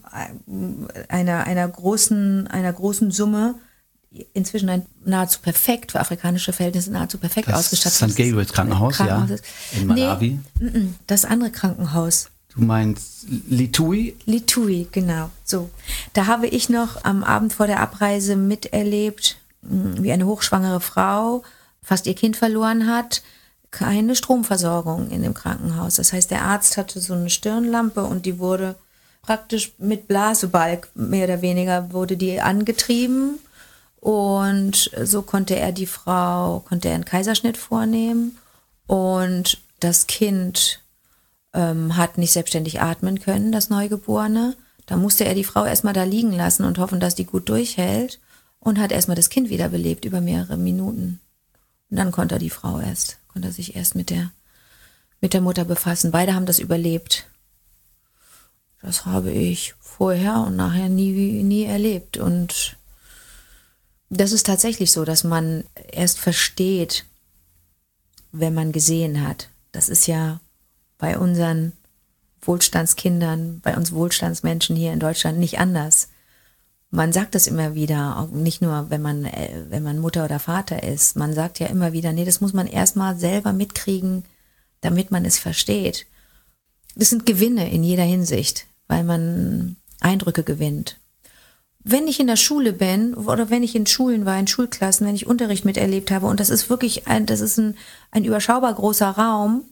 einer, einer, großen, einer großen Summe inzwischen ein nahezu perfekt, für afrikanische Verhältnisse nahezu perfekt das ausgestattet. Sankt Gabriels Krankenhaus, Krankenhaus ja, in Malawi. Nee, das andere Krankenhaus. Du meinst Litui? Litui, genau. So, da habe ich noch am Abend vor der Abreise miterlebt, wie eine hochschwangere Frau fast ihr Kind verloren hat, keine Stromversorgung in dem Krankenhaus. Das heißt, der Arzt hatte so eine Stirnlampe und die wurde praktisch mit Blasebalg, mehr oder weniger, wurde die angetrieben. Und so konnte er die Frau, konnte er einen Kaiserschnitt vornehmen. Und das Kind ähm, hat nicht selbstständig atmen können, das Neugeborene. Da musste er die Frau erstmal da liegen lassen und hoffen, dass die gut durchhält. Und hat erstmal das Kind wiederbelebt über mehrere Minuten. Und dann konnte er die Frau erst, konnte er sich erst mit der, mit der Mutter befassen. Beide haben das überlebt. Das habe ich vorher und nachher nie, nie erlebt. Und das ist tatsächlich so, dass man erst versteht, wenn man gesehen hat. Das ist ja bei unseren Wohlstandskindern, bei uns Wohlstandsmenschen hier in Deutschland nicht anders. Man sagt das immer wieder, auch nicht nur, wenn man, wenn man Mutter oder Vater ist. Man sagt ja immer wieder, nee, das muss man erstmal selber mitkriegen, damit man es versteht. Das sind Gewinne in jeder Hinsicht, weil man Eindrücke gewinnt. Wenn ich in der Schule bin oder wenn ich in Schulen war, in Schulklassen, wenn ich Unterricht miterlebt habe, und das ist wirklich ein, das ist ein, ein überschaubar großer Raum,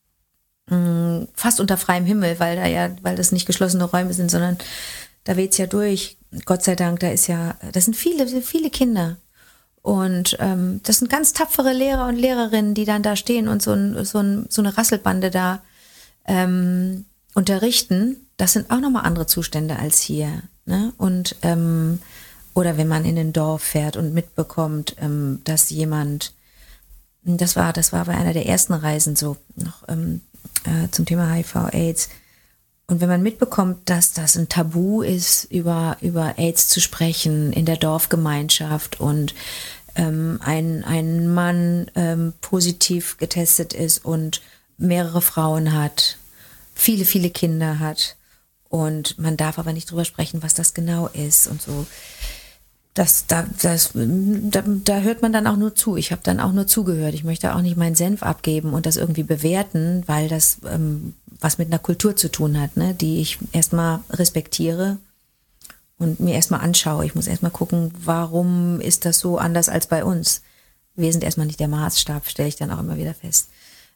mh, fast unter freiem Himmel, weil da ja, weil das nicht geschlossene Räume sind, sondern da weht's ja durch. Gott sei Dank, da ist ja, das sind viele, viele Kinder. Und ähm, das sind ganz tapfere Lehrer und Lehrerinnen, die dann da stehen und so, ein, so, ein, so eine Rasselbande da ähm, unterrichten. Das sind auch nochmal andere Zustände als hier. Ne? Und ähm, oder wenn man in ein Dorf fährt und mitbekommt, ähm, dass jemand, das war, das war bei einer der ersten Reisen so, noch ähm, äh, zum Thema H I V AIDS, Und wenn man mitbekommt, dass das ein Tabu ist, über, über AIDS zu sprechen in der Dorfgemeinschaft und ähm, ein, ein Mann ähm, positiv getestet ist und mehrere Frauen hat, viele, viele Kinder hat und man darf aber nicht drüber sprechen, was das genau ist und so. Das, da, das, da, da hört man dann auch nur zu. Ich habe dann auch nur zugehört. Ich möchte auch nicht meinen Senf abgeben und das irgendwie bewerten, weil das ähm, was mit einer Kultur zu tun hat, ne, die ich erstmal respektiere und mir erstmal anschaue. Ich muss erstmal gucken, warum ist das so anders als bei uns? Wir sind erstmal nicht der Maßstab, stelle ich dann auch immer wieder fest.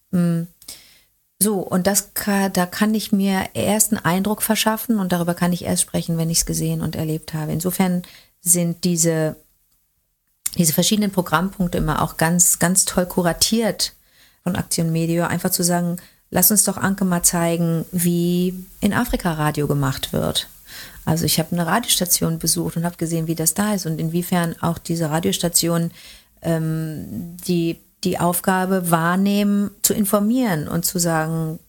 So, und das kann, da kann ich mir erst einen Eindruck verschaffen und darüber kann ich erst sprechen, wenn ich es gesehen und erlebt habe. Insofern sind diese, diese verschiedenen Programmpunkte immer auch ganz, ganz toll kuratiert von Aktion Media. Einfach zu sagen, lass uns doch Anke mal zeigen, wie in Afrika Radio gemacht wird. Also ich habe eine Radiostation besucht und habe gesehen, wie das da ist und inwiefern auch diese Radiostationen ähm, die, die Aufgabe wahrnehmen, zu informieren und zu sagen,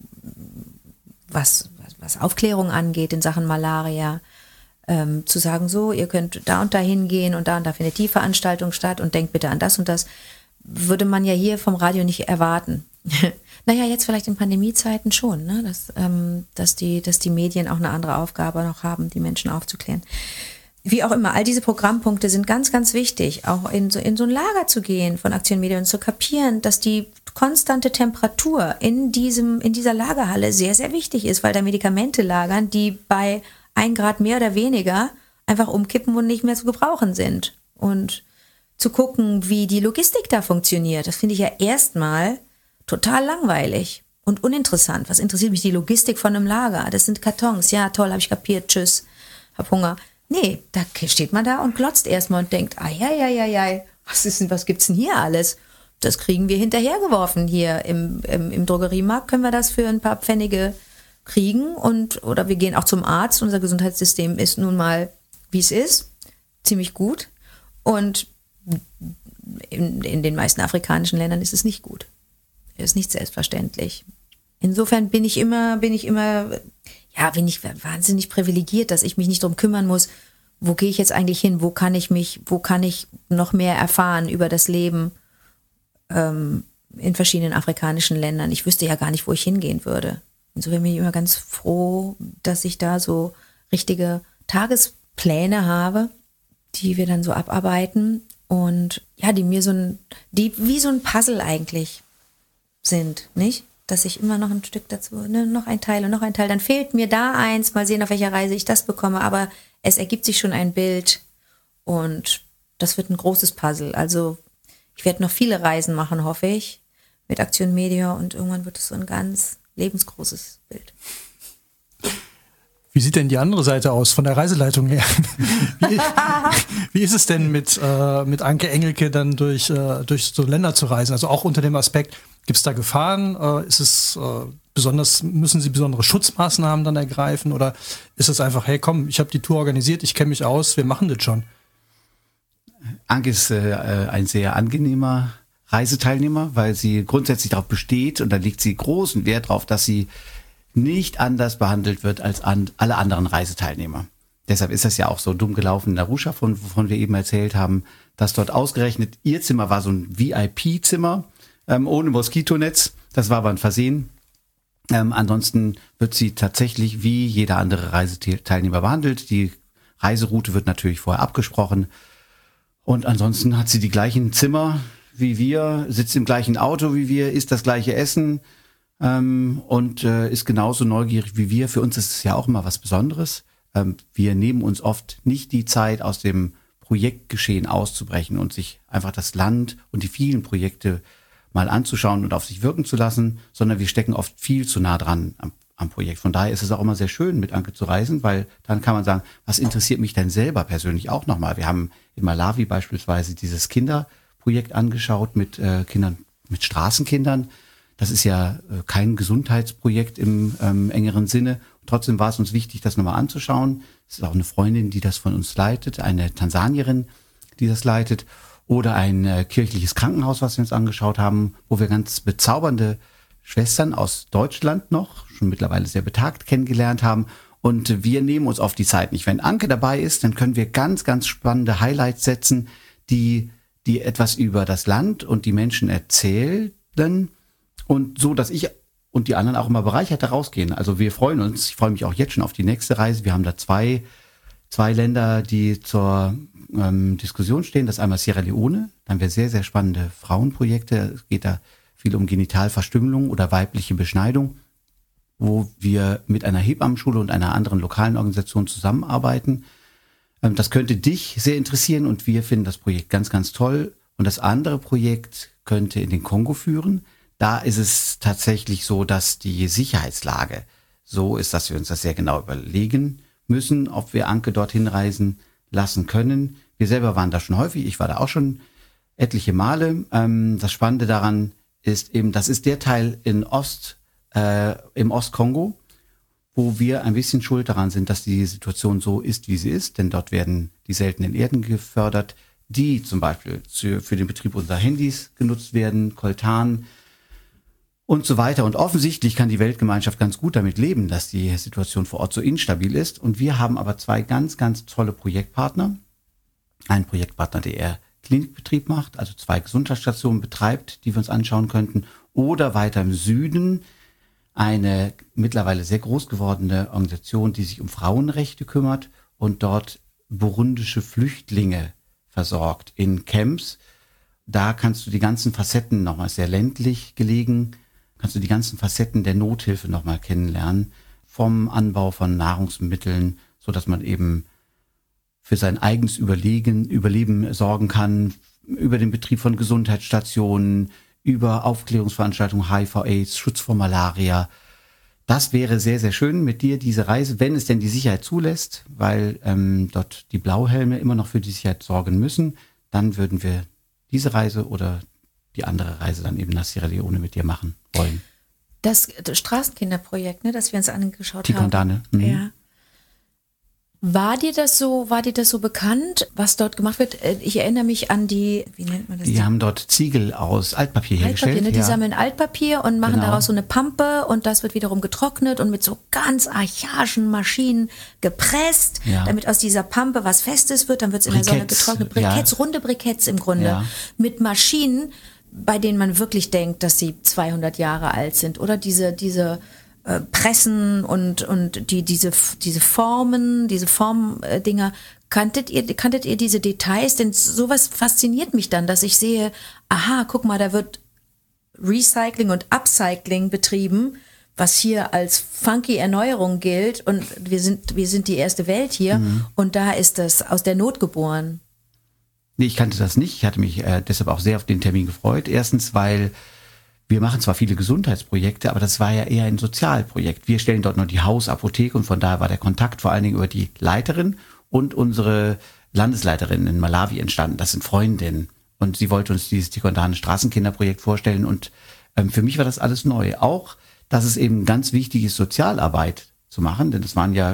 was, was, was Aufklärung angeht in Sachen Malaria, Ähm, zu sagen, so, ihr könnt da und da hingehen und da und da findet die Veranstaltung statt und denkt bitte an das und das, würde man ja hier vom Radio nicht erwarten. Naja, jetzt vielleicht in Pandemiezeiten schon, ne? dass, ähm, dass, die, dass die Medien auch eine andere Aufgabe noch haben, die Menschen aufzuklären. Wie auch immer, all diese Programmpunkte sind ganz, ganz wichtig, auch in so, in so ein Lager zu gehen von Aktion Media und zu kapieren, dass die konstante Temperatur in, diesem, in dieser Lagerhalle sehr, sehr wichtig ist, weil da Medikamente lagern, die bei ein Grad mehr oder weniger einfach umkippen und nicht mehr zu gebrauchen sind. Und zu gucken, wie die Logistik da funktioniert, das finde ich ja erstmal total langweilig und uninteressant. Was interessiert mich die Logistik von einem Lager? Das sind Kartons. Ja, toll, habe ich kapiert. Tschüss, hab Hunger. Nee, da steht man da und glotzt erstmal und denkt, ai, ai, ai, ai, ai, was ist denn, was gibt's denn hier alles? Das kriegen wir hinterhergeworfen hier im, im, im Drogeriemarkt. Können wir das für ein paar Pfennige kriegen und oder wir gehen auch zum Arzt. Unser Gesundheitssystem ist nun mal, wie es ist, ziemlich gut. Und in, in den meisten afrikanischen Ländern ist es nicht gut. Es ist nicht selbstverständlich. Insofern bin ich immer, bin ich immer, ja, bin ich wahnsinnig privilegiert, dass ich mich nicht darum kümmern muss, wo gehe ich jetzt eigentlich hin, wo kann ich mich, wo kann ich noch mehr erfahren über das Leben ähm, in verschiedenen afrikanischen Ländern. Ich wüsste ja gar nicht, wo ich hingehen würde. Insofern bin ich immer ganz froh, dass ich da so richtige Tagespläne habe, die wir dann so abarbeiten und ja, die mir so ein, die wie so ein Puzzle eigentlich sind, nicht? Dass ich immer noch ein Stück dazu, ne, noch ein Teil und noch ein Teil, dann fehlt mir da eins, mal sehen, auf welcher Reise ich das bekomme, aber es ergibt sich schon ein Bild und das wird ein großes Puzzle. Also ich werde noch viele Reisen machen, hoffe ich, mit Aktion Media und irgendwann wird es so ein ganz lebensgroßes Bild. Wie sieht denn die andere Seite aus, von der Reiseleitung her? Wie, wie ist es denn mit, äh, mit Anke Engelke dann durch, äh, durch so Länder zu reisen? Also auch unter dem Aspekt, gibt es da Gefahren? Äh, ist es äh, besonders, müssen Sie besondere Schutzmaßnahmen dann ergreifen? Oder ist es einfach, hey komm, ich habe die Tour organisiert, ich kenne mich aus, wir machen das schon? Anke ist äh, ein sehr angenehmer Reiseteilnehmer, weil sie grundsätzlich darauf besteht und da legt sie großen Wert drauf, dass sie nicht anders behandelt wird als an alle anderen Reiseteilnehmer. Deshalb ist das ja auch so dumm gelaufen in Arusha, von, wovon wir eben erzählt haben, dass dort ausgerechnet ihr Zimmer war so ein V I P-Zimmer ähm, ohne Moskitonetz. Das war aber ein Versehen. Ähm, ansonsten wird sie tatsächlich wie jeder andere Reiseteilnehmer behandelt. Die Reiseroute wird natürlich vorher abgesprochen. Und ansonsten hat sie die gleichen Zimmer wie wir, sitzt im gleichen Auto wie wir, isst das gleiche Essen ähm, und äh, ist genauso neugierig wie wir. Für uns ist es ja auch immer was Besonderes. Ähm, wir nehmen uns oft nicht die Zeit, aus dem Projektgeschehen auszubrechen und sich einfach das Land und die vielen Projekte mal anzuschauen und auf sich wirken zu lassen, sondern wir stecken oft viel zu nah dran am, am Projekt. Von daher ist es auch immer sehr schön, mit Anke zu reisen, weil dann kann man sagen, was interessiert mich denn selber persönlich auch nochmal? Wir haben in Malawi beispielsweise dieses Kinder Projekt angeschaut mit äh, Kindern, mit Straßenkindern. Das ist ja äh, kein Gesundheitsprojekt im ähm, engeren Sinne. Trotzdem war es uns wichtig, das nochmal anzuschauen. Es ist auch eine Freundin, die das von uns leitet, eine Tansanierin, die das leitet, oder ein äh, kirchliches Krankenhaus, was wir uns angeschaut haben, wo wir ganz bezaubernde Schwestern aus Deutschland noch, schon mittlerweile sehr betagt, kennengelernt haben. Und wir nehmen uns auf die Zeit nicht. Wenn Anke dabei ist, dann können wir ganz, ganz spannende Highlights setzen, die, die etwas über das Land und die Menschen erzählen. Und so, dass ich und die anderen auch immer bereichert rausgehen. Also wir freuen uns. Ich freue mich auch jetzt schon auf die nächste Reise. Wir haben da zwei, zwei Länder, die zur ähm, Diskussion stehen. Das ist einmal Sierra Leone. Da haben wir sehr, sehr spannende Frauenprojekte. Es geht da viel um Genitalverstümmelung oder weibliche Beschneidung, wo wir mit einer Hebammenschule und einer anderen lokalen Organisation zusammenarbeiten. Ähm, das könnte dich sehr interessieren und wir finden das Projekt ganz, ganz toll. Und das andere Projekt könnte in den Kongo führen. Da ist es tatsächlich so, dass die Sicherheitslage so ist, dass wir uns das sehr genau überlegen müssen, ob wir Anke dorthin reisen lassen können. Wir selber waren da schon häufig, ich war da auch schon etliche Male. Ähm, das Spannende daran ist eben, das ist der Teil in Ost, äh, im Ostkongo, wo wir ein bisschen schuld daran sind, dass die Situation so ist, wie sie ist. Denn dort werden die seltenen Erden gefördert, die zum Beispiel für, für den Betrieb unserer Handys genutzt werden, Coltan und so weiter. Und offensichtlich kann die Weltgemeinschaft ganz gut damit leben, dass die Situation vor Ort so instabil ist. Und wir haben aber zwei ganz, ganz tolle Projektpartner. Ein Projektpartner, der eher Klinikbetrieb macht, also zwei Gesundheitsstationen betreibt, die wir uns anschauen könnten. Oder weiter im Süden eine mittlerweile sehr groß gewordene Organisation, die sich um Frauenrechte kümmert und dort burundische Flüchtlinge versorgt in Camps. Da kannst du die ganzen Facetten, nochmal sehr ländlich gelegen, kannst du die ganzen Facetten der Nothilfe nochmal kennenlernen. Vom Anbau von Nahrungsmitteln, so dass man eben für sein eigenes Überlegen, Überleben sorgen kann, über den Betrieb von Gesundheitsstationen, über Aufklärungsveranstaltungen, H I V AIDS, Schutz vor Malaria. Das wäre sehr, sehr schön mit dir, diese Reise, wenn es denn die Sicherheit zulässt, weil ähm, dort die Blauhelme immer noch für die Sicherheit sorgen müssen. Dann würden wir diese Reise oder die andere Reise dann eben nach Sierra Leone mit dir machen wollen. Das, das Straßenkinderprojekt, ne, das wir uns angeschaut Tikondane. haben. Mhm. Ja. War dir das so, war dir das so bekannt, was dort gemacht wird? Ich erinnere mich an die, wie nennt man das? Die haben dort Ziegel aus Altpapier hergestellt. Altpapier, ne? Die ja. sammeln Altpapier und machen Genau. daraus so eine Pampe und das wird wiederum getrocknet und mit so ganz archaischen Maschinen gepresst, Ja. damit aus dieser Pampe was Festes wird, dann wird es in der Sonne Briketts, getrocknet. ja. Briketts, runde Briketts im Grunde. Ja. Mit Maschinen, bei denen man wirklich denkt, dass sie zweihundert Jahre alt sind. Oder diese, diese äh, Pressen und, und die, diese, diese Formen, diese Formdinger. Kanntet ihr, kanntet ihr diese Details? Denn sowas fasziniert mich dann, dass ich sehe, aha, guck mal, da wird Recycling und Upcycling betrieben, was hier als funky Erneuerung gilt. Und wir sind, wir sind die erste Welt hier. Mhm. Und da ist das aus der Not geboren. Nee, ich kannte das nicht. Ich hatte mich äh, deshalb auch sehr auf den Termin gefreut. Erstens, weil wir machen zwar viele Gesundheitsprojekte, aber das war ja eher ein Sozialprojekt. Wir stellen dort nur die Hausapotheke und von daher war der Kontakt vor allen Dingen über die Leiterin und unsere Landesleiterin in Malawi entstanden. Das sind Freundinnen. Und sie wollte uns dieses Tikondane Straßenkinderprojekt vorstellen. Und ähm, für mich war das alles neu. Auch, dass es eben ganz wichtig ist, Sozialarbeit zu machen. Denn es waren ja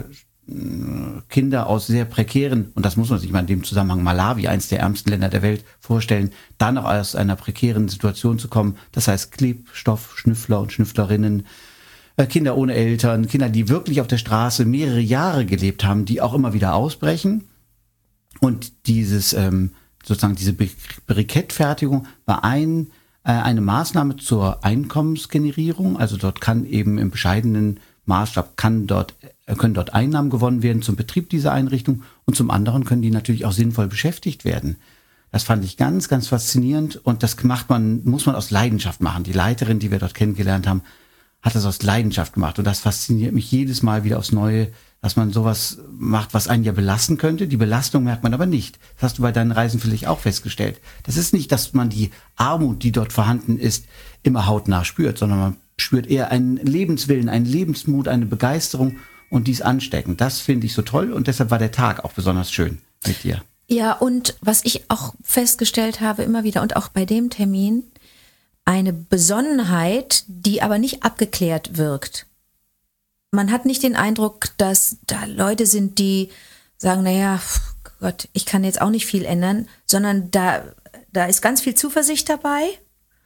Kinder aus sehr prekären, und das muss man sich mal in dem Zusammenhang Malawi, eins der ärmsten Länder der Welt, vorstellen, dann noch aus einer prekären Situation zu kommen. Das heißt Klebstoffschnüffler und Schnüfflerinnen, Kinder ohne Eltern, Kinder, die wirklich auf der Straße mehrere Jahre gelebt haben, die auch immer wieder ausbrechen. Und dieses ähm, sozusagen diese Brikettfertigung war ein, äh, eine Maßnahme zur Einkommensgenerierung. Also dort kann eben im bescheidenen Maßstab kann dort, können dort Einnahmen gewonnen werden zum Betrieb dieser Einrichtung und zum anderen können die natürlich auch sinnvoll beschäftigt werden. Das fand ich ganz, ganz faszinierend und das macht man, muss man aus Leidenschaft machen. Die Leiterin, die wir dort kennengelernt haben, hat das aus Leidenschaft gemacht und das fasziniert mich jedes Mal wieder aufs Neue, dass man sowas macht, was einen ja belasten könnte. Die Belastung merkt man aber nicht. Das hast du bei deinen Reisen vielleicht auch festgestellt. Das ist nicht, dass man die Armut, die dort vorhanden ist, immer hautnah spürt, sondern man spürt eher einen Lebenswillen, einen Lebensmut, eine Begeisterung und dies ansteckend. Das finde ich so toll und deshalb war der Tag auch besonders schön mit dir. Ja, und was ich auch festgestellt habe immer wieder und auch bei dem Termin, eine Besonnenheit, die aber nicht abgeklärt wirkt. Man hat nicht den Eindruck, dass da Leute sind, die sagen, naja, Gott, ich kann jetzt auch nicht viel ändern, sondern da, da ist ganz viel Zuversicht dabei.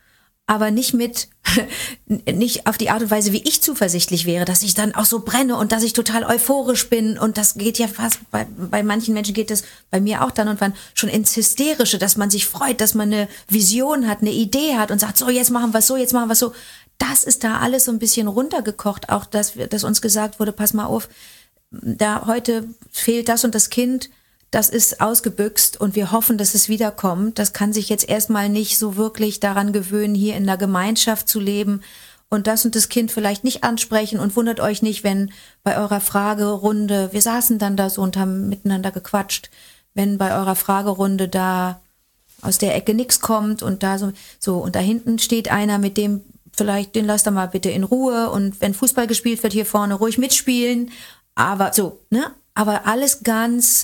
aber nicht mit, nicht auf die Art und Weise, wie ich zuversichtlich wäre, dass ich dann auch so brenne und dass ich total euphorisch bin und das geht ja fast, bei, bei manchen Menschen geht es bei mir auch dann und wann schon ins Hysterische, dass man sich freut, dass man eine Vision hat, eine Idee hat und sagt, so jetzt machen wir es so, jetzt machen wir es so. Das ist da alles so ein bisschen runtergekocht, auch dass, wir, dass uns gesagt wurde, pass mal auf, da heute fehlt das und das Kind, das ist ausgebüxt und wir hoffen, dass es wiederkommt. Das kann sich jetzt erstmal nicht so wirklich daran gewöhnen, hier in der Gemeinschaft zu leben und das und das Kind vielleicht nicht ansprechen und wundert euch nicht, wenn bei eurer Fragerunde, wir saßen dann da so und haben miteinander gequatscht, wenn bei eurer Fragerunde da aus der Ecke nichts kommt und da so, so und da hinten steht einer, mit dem vielleicht, den lasst ihr mal bitte in Ruhe und wenn Fußball gespielt wird, hier vorne ruhig mitspielen, aber so, ne? Aber alles ganz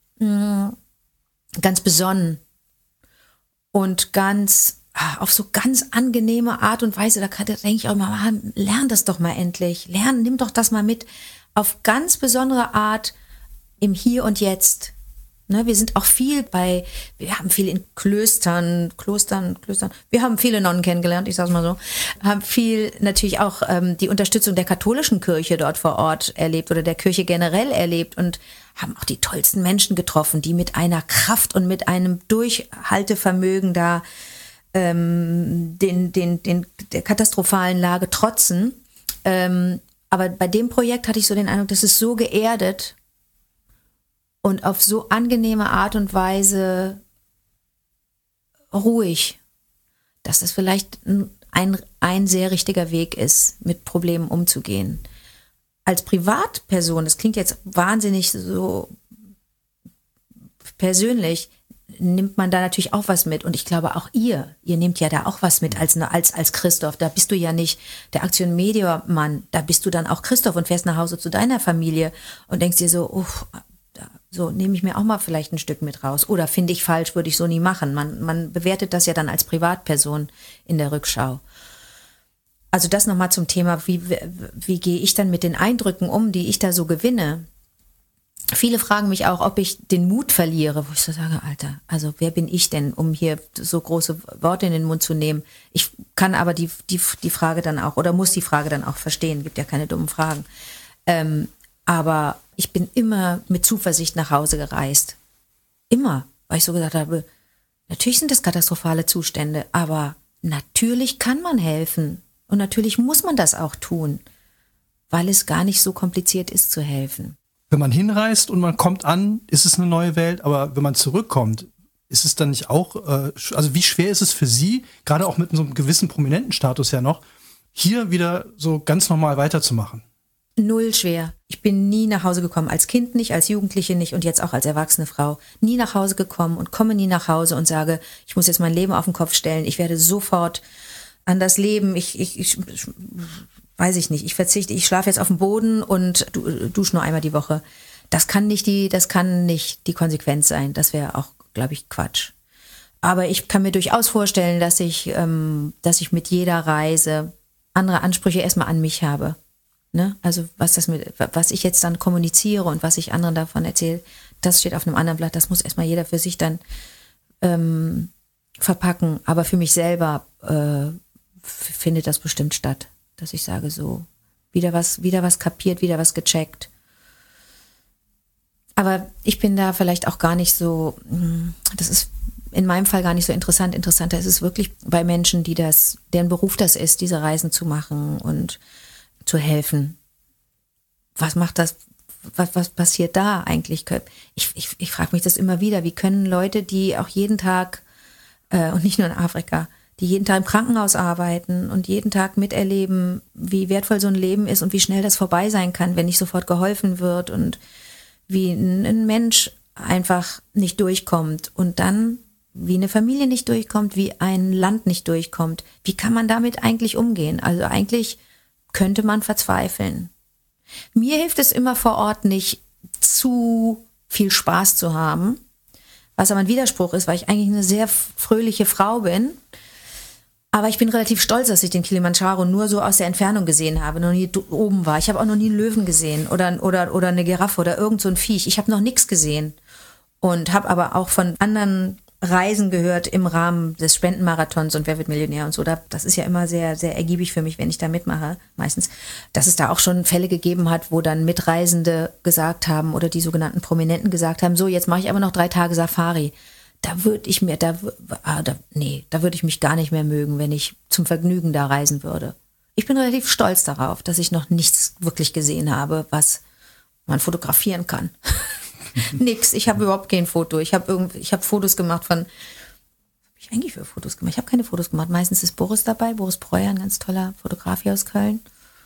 ganz besonnen und ganz auf so ganz angenehme Art und Weise, da, da denke ich auch mal, lern das doch mal endlich, lern, nimm doch das mal mit, auf ganz besondere Art im Hier und Jetzt. Ne, wir sind auch viel bei, wir haben viel in Klöstern, Klostern, Klöstern, wir haben viele Nonnen kennengelernt, ich sag's mal so, haben viel natürlich auch ähm, die Unterstützung der katholischen Kirche dort vor Ort erlebt oder der Kirche generell erlebt und haben auch die tollsten Menschen getroffen, die mit einer Kraft und mit einem Durchhaltevermögen da ähm, den, den, den, der katastrophalen Lage trotzen. Ähm, aber bei dem Projekt hatte ich so den Eindruck, das ist so geerdet und auf so angenehme Art und Weise ruhig, dass es vielleicht ein, ein sehr richtiger Weg ist, mit Problemen umzugehen. Als Privatperson, das klingt jetzt wahnsinnig so persönlich, nimmt man da natürlich auch was mit. Und ich glaube auch ihr, ihr nehmt ja da auch was mit als, als, als Christoph. Da bist du ja nicht der Aktion Media Mann, da bist du dann auch Christoph und fährst nach Hause zu deiner Familie und denkst dir so, uff, so nehme ich mir auch mal vielleicht ein Stück mit raus. Oder finde ich falsch, würde ich so nie machen. Man, man bewertet das ja dann als Privatperson in der Rückschau. Also das nochmal zum Thema, wie, wie, wie gehe ich dann mit den Eindrücken um, die ich da so gewinne? Viele fragen mich auch, ob ich den Mut verliere, wo ich so sage, Alter, also wer bin ich denn, um hier so große Worte in den Mund zu nehmen? Ich kann aber die, die, die Frage dann auch, oder muss die Frage dann auch verstehen, gibt ja keine dummen Fragen. Ähm, aber ich bin immer mit Zuversicht nach Hause gereist. Immer, weil ich so gesagt habe, natürlich sind das katastrophale Zustände, aber natürlich kann man helfen. Und natürlich muss man das auch tun, weil es gar nicht so kompliziert ist zu helfen. Wenn man hinreist und man kommt an, ist es eine neue Welt, aber wenn man zurückkommt, ist es dann nicht auch, äh, also wie schwer ist es für Sie, gerade auch mit so einem gewissen Prominentenstatus ja noch, hier wieder so ganz normal weiterzumachen? Null schwer. Ich bin nie nach Hause gekommen, als Kind nicht, als Jugendliche nicht und jetzt auch als erwachsene Frau. Nie nach Hause gekommen und komme nie nach Hause und sage, ich muss jetzt mein Leben auf den Kopf stellen, ich werde sofort an das Leben, ich, ich, ich weiß ich nicht, ich verzichte, ich schlafe jetzt auf dem Boden und du, dusche nur einmal die Woche. Das kann nicht die, das kann nicht die Konsequenz sein. Das wäre auch, glaube ich, Quatsch. Aber ich kann mir durchaus vorstellen, dass ich, ähm, dass ich mit jeder Reise andere Ansprüche erstmal an mich habe. Ne? Also was das mit, was ich jetzt dann kommuniziere und was ich anderen davon erzähle, das steht auf einem anderen Blatt. Das muss erstmal jeder für sich dann ähm, verpacken. Aber für mich selber äh, findet das bestimmt statt, dass ich sage so, wieder was, wieder was kapiert, wieder was gecheckt. Aber ich bin da vielleicht auch gar nicht so, das ist in meinem Fall gar nicht so interessant. Interessanter ist es wirklich bei Menschen, die das, deren Beruf das ist, diese Reisen zu machen und zu helfen. Was macht das, was, was passiert da eigentlich? Ich, ich, ich frage mich das immer wieder, wie können Leute, die auch jeden Tag, äh, und nicht nur in Afrika, die jeden Tag im Krankenhaus arbeiten und jeden Tag miterleben, wie wertvoll so ein Leben ist und wie schnell das vorbei sein kann, wenn nicht sofort geholfen wird und wie ein Mensch einfach nicht durchkommt und dann wie eine Familie nicht durchkommt, wie ein Land nicht durchkommt. Wie kann man damit eigentlich umgehen? Also eigentlich könnte man verzweifeln. Mir hilft es immer vor Ort nicht, zu viel Spaß zu haben, was aber ein Widerspruch ist, weil ich eigentlich eine sehr fröhliche Frau bin. Aber ich bin relativ stolz, dass ich den Kilimanjaro nur so aus der Entfernung gesehen habe, noch nie oben war. Ich habe auch noch nie einen Löwen gesehen oder, oder, oder eine Giraffe oder irgend so ein Viech. Ich habe noch nichts gesehen und habe aber auch von anderen Reisen gehört im Rahmen des Spendenmarathons und Wer wird Millionär und so. Das ist ja immer sehr, sehr ergiebig für mich, wenn ich da mitmache, meistens. Dass es da auch schon Fälle gegeben hat, wo dann Mitreisende gesagt haben oder die sogenannten Prominenten gesagt haben, so, jetzt mache ich aber noch drei Tage Safari. Da würde ich mir, da, ah, da, nee, da würde ich mich gar nicht mehr mögen, wenn ich zum Vergnügen da reisen würde. Ich bin relativ stolz darauf, dass ich noch nichts wirklich gesehen habe, was man fotografieren kann. Nix, ich habe überhaupt kein Foto. Ich habe irgendwie, ich habe Fotos gemacht von, was habe ich eigentlich für Fotos gemacht? Ich habe keine Fotos gemacht. Meistens ist Boris dabei, Boris Breuer, ein ganz toller Fotograf hier aus Köln.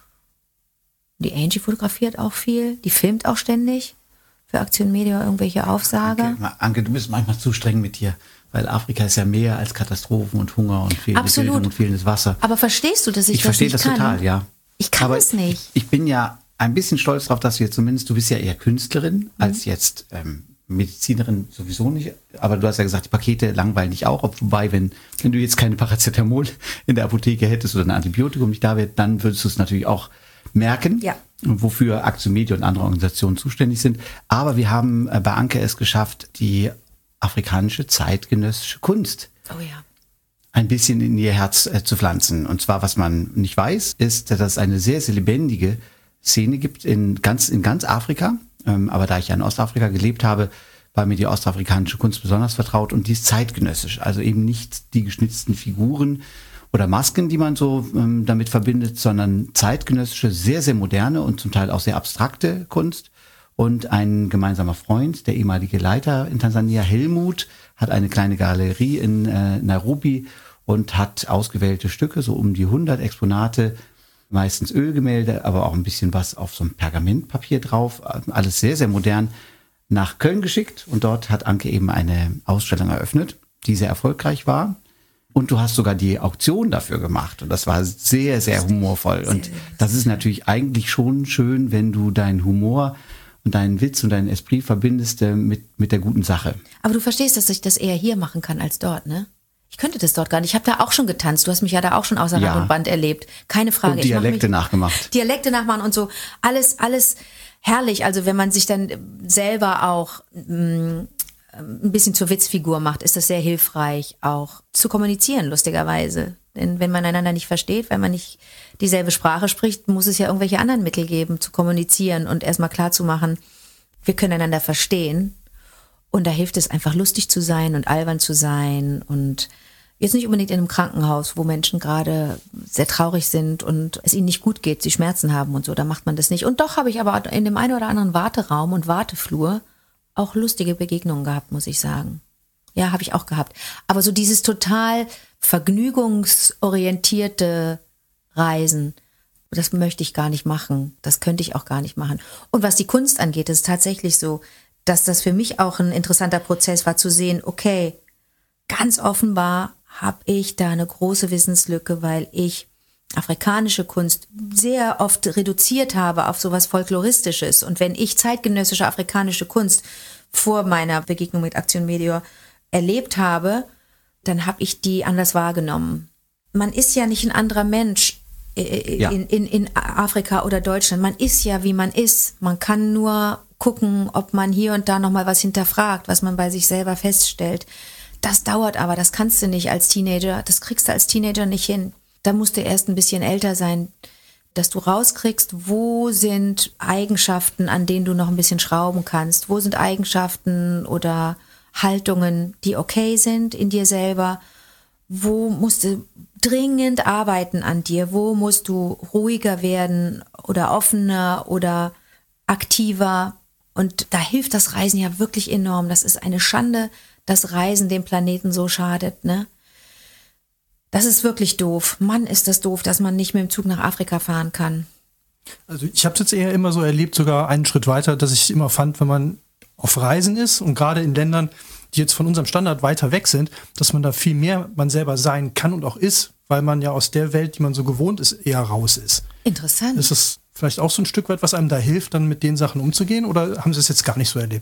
Die Angie fotografiert auch viel, die filmt auch ständig für Aktion Media irgendwelche Aufsage. Anke, Anke, du bist manchmal zu streng mit dir, weil Afrika ist ja mehr als Katastrophen und Hunger und fehlende Bildung und fehlendes Wasser. Aber verstehst du, dass ich, ich das nicht kann? Ich kann? verstehe das total, ja. Ich kann Aber es nicht. Ich, ich bin ja ein bisschen stolz darauf, dass du jetzt zumindest, du bist ja eher Künstlerin als jetzt ähm, Medizinerin sowieso nicht. Aber du hast ja gesagt, die Pakete langweilen dich auch. Wobei, wenn, wenn du jetzt keine Paracetamol in der Apotheke hättest oder ein Antibiotikum nicht da wäre, dann würdest du es natürlich auch merken, ja. wofür Aktion Media und andere Organisationen zuständig sind. Aber wir haben bei Anke es geschafft, die afrikanische zeitgenössische Kunst oh ja. ein bisschen in ihr Herz äh, zu pflanzen. Und zwar, was man nicht weiß, ist, dass es eine sehr, sehr lebendige Szene gibt in ganz, in ganz Afrika. Ähm, aber da ich ja in Ostafrika gelebt habe, war mir die ostafrikanische Kunst besonders vertraut und die ist zeitgenössisch. Also eben nicht die geschnitzten Figuren oder Masken, die man so ähm, damit verbindet, sondern zeitgenössische, sehr, sehr moderne und zum Teil auch sehr abstrakte Kunst. Und ein gemeinsamer Freund, der ehemalige Leiter in Tansania, Helmut, hat eine kleine Galerie in äh, Nairobi und hat ausgewählte Stücke, so um die hundert Exponate, meistens Ölgemälde, aber auch ein bisschen was auf so einem Pergamentpapier drauf, alles sehr, sehr modern, nach Köln geschickt. Und dort hat Anke eben eine Ausstellung eröffnet, die sehr erfolgreich war. Und du hast sogar die Auktion dafür gemacht. Und das war sehr, sehr humorvoll. Und das ist natürlich eigentlich schon schön, wenn du deinen Humor und deinen Witz und deinen Esprit verbindest äh, mit, mit der guten Sache. Aber du verstehst, dass ich das eher hier machen kann als dort, ne? Ich könnte das dort gar nicht. Ich habe da auch schon getanzt. Du hast mich ja da auch schon außer ja. Rand und Band erlebt. Keine Frage. Und Dialekte ich nachgemacht. Dialekte nachmachen und so. Alles, alles herrlich. Also wenn man sich dann selber auch mh, ein bisschen zur Witzfigur macht, ist das sehr hilfreich, auch zu kommunizieren, lustigerweise. Denn wenn man einander nicht versteht, wenn man nicht dieselbe Sprache spricht, muss es ja irgendwelche anderen Mittel geben, zu kommunizieren und erstmal klarzumachen, wir können einander verstehen. Und da hilft es einfach, lustig zu sein und albern zu sein und jetzt nicht unbedingt in einem Krankenhaus, wo Menschen gerade sehr traurig sind und es ihnen nicht gut geht, sie Schmerzen haben und so, da macht man das nicht. Und doch habe ich aber in dem einen oder anderen Warteraum und Warteflur auch lustige Begegnungen gehabt, muss ich sagen. Ja, habe ich auch gehabt. Aber so dieses total vergnügungsorientierte Reisen, das möchte ich gar nicht machen. Das könnte ich auch gar nicht machen. Und was die Kunst angeht, ist es tatsächlich so, dass das für mich auch ein interessanter Prozess war, zu sehen, okay, ganz offenbar habe ich da eine große Wissenslücke, weil ich afrikanische Kunst sehr oft reduziert habe auf sowas Folkloristisches. Und wenn ich zeitgenössische afrikanische Kunst vor meiner Begegnung mit Aktion Media erlebt habe, dann habe ich die anders wahrgenommen. Man ist ja nicht ein anderer Mensch in, ja. in, in, in Afrika oder Deutschland. Man ist ja, wie man ist. Man kann nur gucken, ob man hier und da nochmal was hinterfragt, was man bei sich selber feststellt. Das dauert aber, das kannst du nicht als Teenager, das kriegst du als Teenager nicht hin. Da musst du erst ein bisschen älter sein, dass du rauskriegst, wo sind Eigenschaften, an denen du noch ein bisschen schrauben kannst, wo sind Eigenschaften oder Haltungen, die okay sind in dir selber, wo musst du dringend arbeiten an dir, wo musst du ruhiger werden oder offener oder aktiver. Und da hilft das Reisen ja wirklich enorm. Das ist eine Schande, dass Reisen dem Planeten so schadet, ne? Das ist wirklich doof. Mann, ist das doof, dass man nicht mit dem Zug nach Afrika fahren kann. Also ich habe es jetzt eher immer so erlebt, sogar einen Schritt weiter, dass ich immer fand, wenn man auf Reisen ist und gerade in Ländern, die jetzt von unserem Standard weiter weg sind, dass man da viel mehr man selber sein kann und auch ist, weil man ja aus der Welt, die man so gewohnt ist, eher raus ist. Interessant. Ist das vielleicht auch so ein Stück weit, was einem da hilft, dann mit den Sachen umzugehen, oder haben Sie es jetzt gar nicht so erlebt?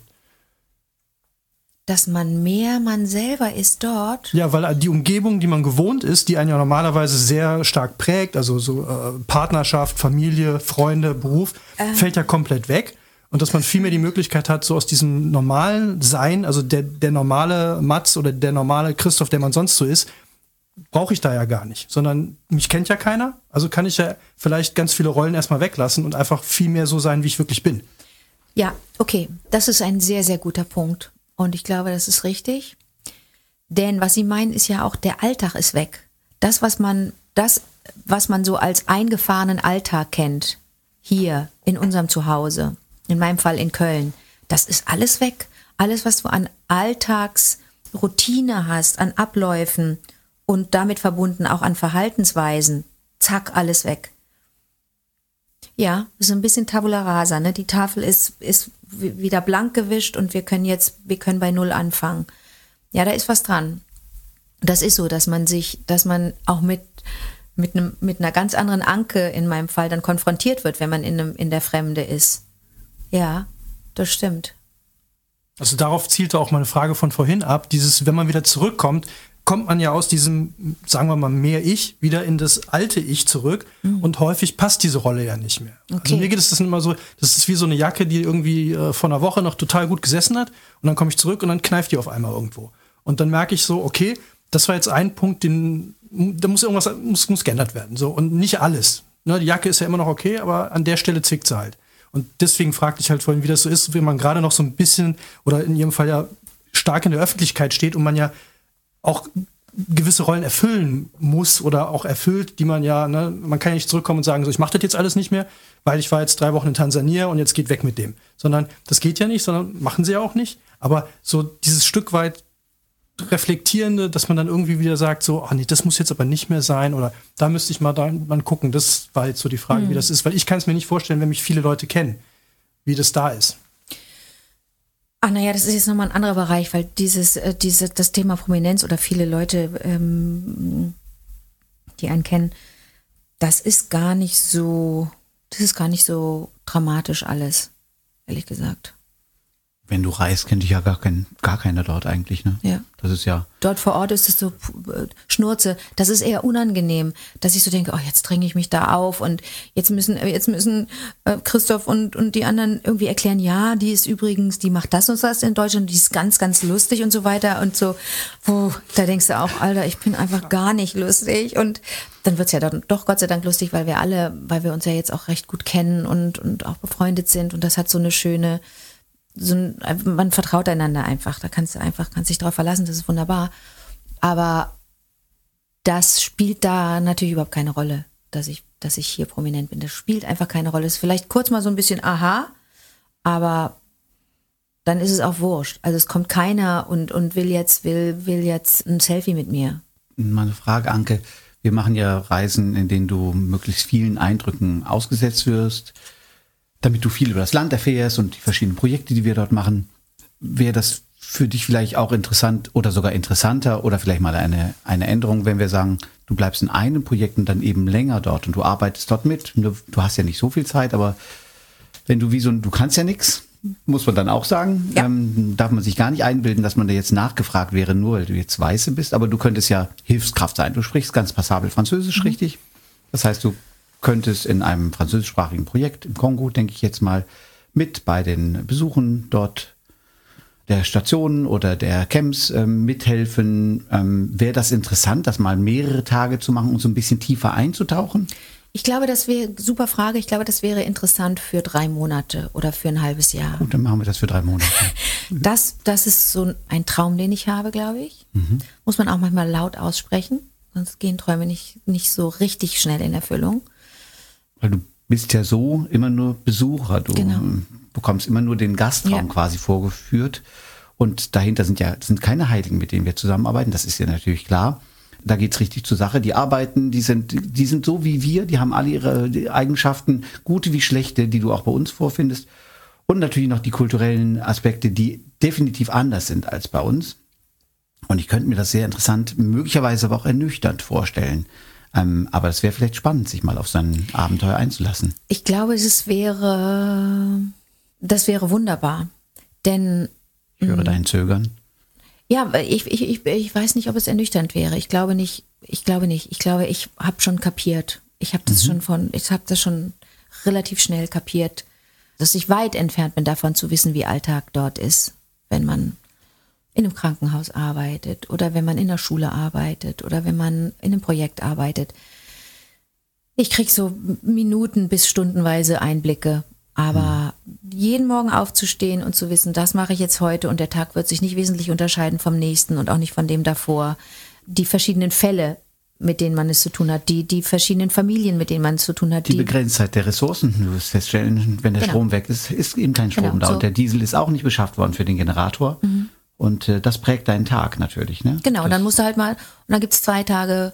Dass man mehr man selber ist dort? Ja, weil die Umgebung, die man gewohnt ist, die einen ja normalerweise sehr stark prägt, also so äh, Partnerschaft, Familie, Freunde, Beruf, ähm. fällt ja komplett weg. Und dass man viel mehr die Möglichkeit hat, so aus diesem normalen Sein, also der, der normale Mats oder der normale Christoph, der man sonst so ist, brauche ich da ja gar nicht. Sondern mich kennt ja keiner, also kann ich ja vielleicht ganz viele Rollen erstmal weglassen und einfach viel mehr so sein, wie ich wirklich bin. Ja, okay, das ist ein sehr, sehr guter Punkt. Und ich glaube, das ist richtig. Denn was Sie meinen, ist ja auch, der Alltag ist weg. Das, was man, das, was man so als eingefahrenen Alltag kennt, hier in unserem Zuhause, in meinem Fall in Köln, das ist alles weg. Alles, was du an Alltagsroutine hast, an Abläufen und damit verbunden auch an Verhaltensweisen, zack, alles weg. Ja, ist ein bisschen Tabula rasa, ne? Die Tafel ist, ist wieder blank gewischt und wir können jetzt, wir können bei Null anfangen. Ja, da ist was dran. Das ist so, dass man sich, dass man auch mit, mit einem, mit einer ganz anderen Anke in meinem Fall dann konfrontiert wird, wenn man in einem, in der Fremde ist. Ja, das stimmt. Also darauf zielte auch meine Frage von vorhin ab. Dieses, wenn man wieder zurückkommt, kommt man ja aus diesem, sagen wir mal, mehr Ich wieder in das alte Ich zurück. Mhm. Und häufig passt diese Rolle ja nicht mehr. Okay. Also mir geht es das immer so, das ist wie so eine Jacke, die irgendwie äh, vor einer Woche noch total gut gesessen hat. Und dann komme ich zurück und dann kneift die auf einmal irgendwo. Und dann merke ich so, okay, das war jetzt ein Punkt, den, da muss irgendwas muss, muss geändert werden. So. Und nicht alles. Ne, die Jacke ist ja immer noch okay, aber an der Stelle zwickt sie halt. Und deswegen fragte ich halt vorhin, wie das so ist, wenn man gerade noch so ein bisschen oder in ihrem Fall ja stark in der Öffentlichkeit steht und man ja auch gewisse Rollen erfüllen muss oder auch erfüllt, die man ja, ne, man kann ja nicht zurückkommen und sagen, so, ich mache das jetzt alles nicht mehr, weil ich war jetzt drei Wochen in Tansania und jetzt geht weg mit dem. Sondern das geht ja nicht, sondern machen sie ja auch nicht. Aber so dieses Stück weit Reflektierende, dass man dann irgendwie wieder sagt, so, ach nee, das muss jetzt aber nicht mehr sein oder da müsste ich mal da mal gucken. Das war jetzt so die Frage, mhm. wie das ist, weil ich kann es mir nicht vorstellen, wenn mich viele Leute kennen, wie das da ist. Ach naja, das ist jetzt nochmal ein anderer Bereich, weil dieses, äh, diese, das Thema Prominenz oder viele Leute, ähm, die einen kennen, das ist gar nicht so, das ist gar nicht so dramatisch alles, ehrlich gesagt. Wenn du reist, kennt dich ja gar, kein, gar keiner dort eigentlich, ne? Ja. Das ist ja... Dort vor Ort ist es so Schnurze. Das ist eher unangenehm, dass ich so denke, oh, jetzt dränge ich mich da auf und jetzt müssen jetzt müssen äh, Christoph und, und die anderen irgendwie erklären, ja, die ist übrigens, die macht das und das in Deutschland, die ist ganz, ganz lustig und so weiter und so. Puh, da denkst du auch, Alter, ich bin einfach gar nicht lustig und dann wird's ja dann doch Gott sei Dank lustig, weil wir alle, weil wir uns ja jetzt auch recht gut kennen und, und auch befreundet sind und das hat so eine schöne... So ein, man vertraut einander einfach, da kannst du einfach, kannst dich drauf verlassen, das ist wunderbar. Aber das spielt da natürlich überhaupt keine Rolle, dass ich, dass ich hier prominent bin. Das spielt einfach keine Rolle. Es ist vielleicht kurz mal so ein bisschen aha, aber dann ist es auch wurscht. Also es kommt keiner und, und will jetzt, will, will jetzt ein Selfie mit mir. Meine Frage, Anke, wir machen ja Reisen, in denen du möglichst vielen Eindrücken ausgesetzt wirst, damit du viel über das Land erfährst und die verschiedenen Projekte, die wir dort machen. Wäre das für dich vielleicht auch interessant oder sogar interessanter oder vielleicht mal eine, eine Änderung, wenn wir sagen, du bleibst in einem Projekt und dann eben länger dort und du arbeitest dort mit. Du hast ja nicht so viel Zeit, aber wenn du wie so ein, du kannst ja nichts, muss man dann auch sagen, ja. ähm, darf man sich gar nicht einbilden, dass man da jetzt nachgefragt wäre, nur weil du jetzt Weiße bist, aber du könntest ja Hilfskraft sein. Du sprichst ganz passabel Französisch, mhm. richtig? Das heißt, du könntest in einem französischsprachigen Projekt im Kongo, denke ich jetzt mal, mit bei den Besuchen dort der Stationen oder der Camps ähm, mithelfen. Ähm, wäre das interessant, das mal mehrere Tage zu machen und so ein bisschen tiefer einzutauchen? Ich glaube, das wäre, super Frage, ich glaube, das wäre interessant für drei Monate oder für ein halbes Jahr. Gut, dann machen wir das für drei Monate. das, das ist so ein Traum, den ich habe, glaube ich. Mhm. Muss man auch manchmal laut aussprechen, sonst gehen Träume nicht, nicht so richtig schnell in Erfüllung. Weil du bist ja so immer nur Besucher, du genau. bekommst immer nur den Gastraum ja. quasi vorgeführt und dahinter sind ja sind keine Heiligen, mit denen wir zusammenarbeiten, das ist ja natürlich klar. Da geht's richtig zur Sache, die arbeiten, die sind die sind so wie wir, die haben alle ihre Eigenschaften, gute wie schlechte, die du auch bei uns vorfindest und natürlich noch die kulturellen Aspekte, die definitiv anders sind als bei uns. Und ich könnte mir das sehr interessant, möglicherweise aber auch ernüchternd vorstellen. Ähm, aber es wäre vielleicht spannend, sich mal auf so ein Abenteuer einzulassen. Ich glaube, es wäre, das wäre wunderbar, denn... Ich höre dein Zögern. Ja, ich, ich, ich, ich weiß nicht, ob es ernüchternd wäre. Ich glaube nicht, ich glaube nicht. Ich glaube, ich habe schon kapiert. Ich habe das mhm. schon von, ich habe das schon relativ schnell kapiert, dass ich weit entfernt bin davon zu wissen, wie Alltag dort ist, wenn man in einem Krankenhaus arbeitet oder wenn man in der Schule arbeitet oder wenn man in einem Projekt arbeitet. Ich kriege so Minuten bis stundenweise Einblicke, aber mhm. jeden Morgen aufzustehen und zu wissen, das mache ich jetzt heute und der Tag wird sich nicht wesentlich unterscheiden vom nächsten und auch nicht von dem davor. Die verschiedenen Fälle, mit denen man es zu tun hat, die, die verschiedenen Familien, mit denen man es zu tun hat. Die, die Begrenztheit der Ressourcen, du wirst feststellen, wenn der genau. Strom weg ist, ist eben kein Strom genau, da. So. Und der Diesel ist auch nicht beschafft worden für den Generator. Mhm. Und äh, das prägt deinen Tag natürlich. Ne? Genau, das und dann musst du halt mal, und dann gibt es zwei Tage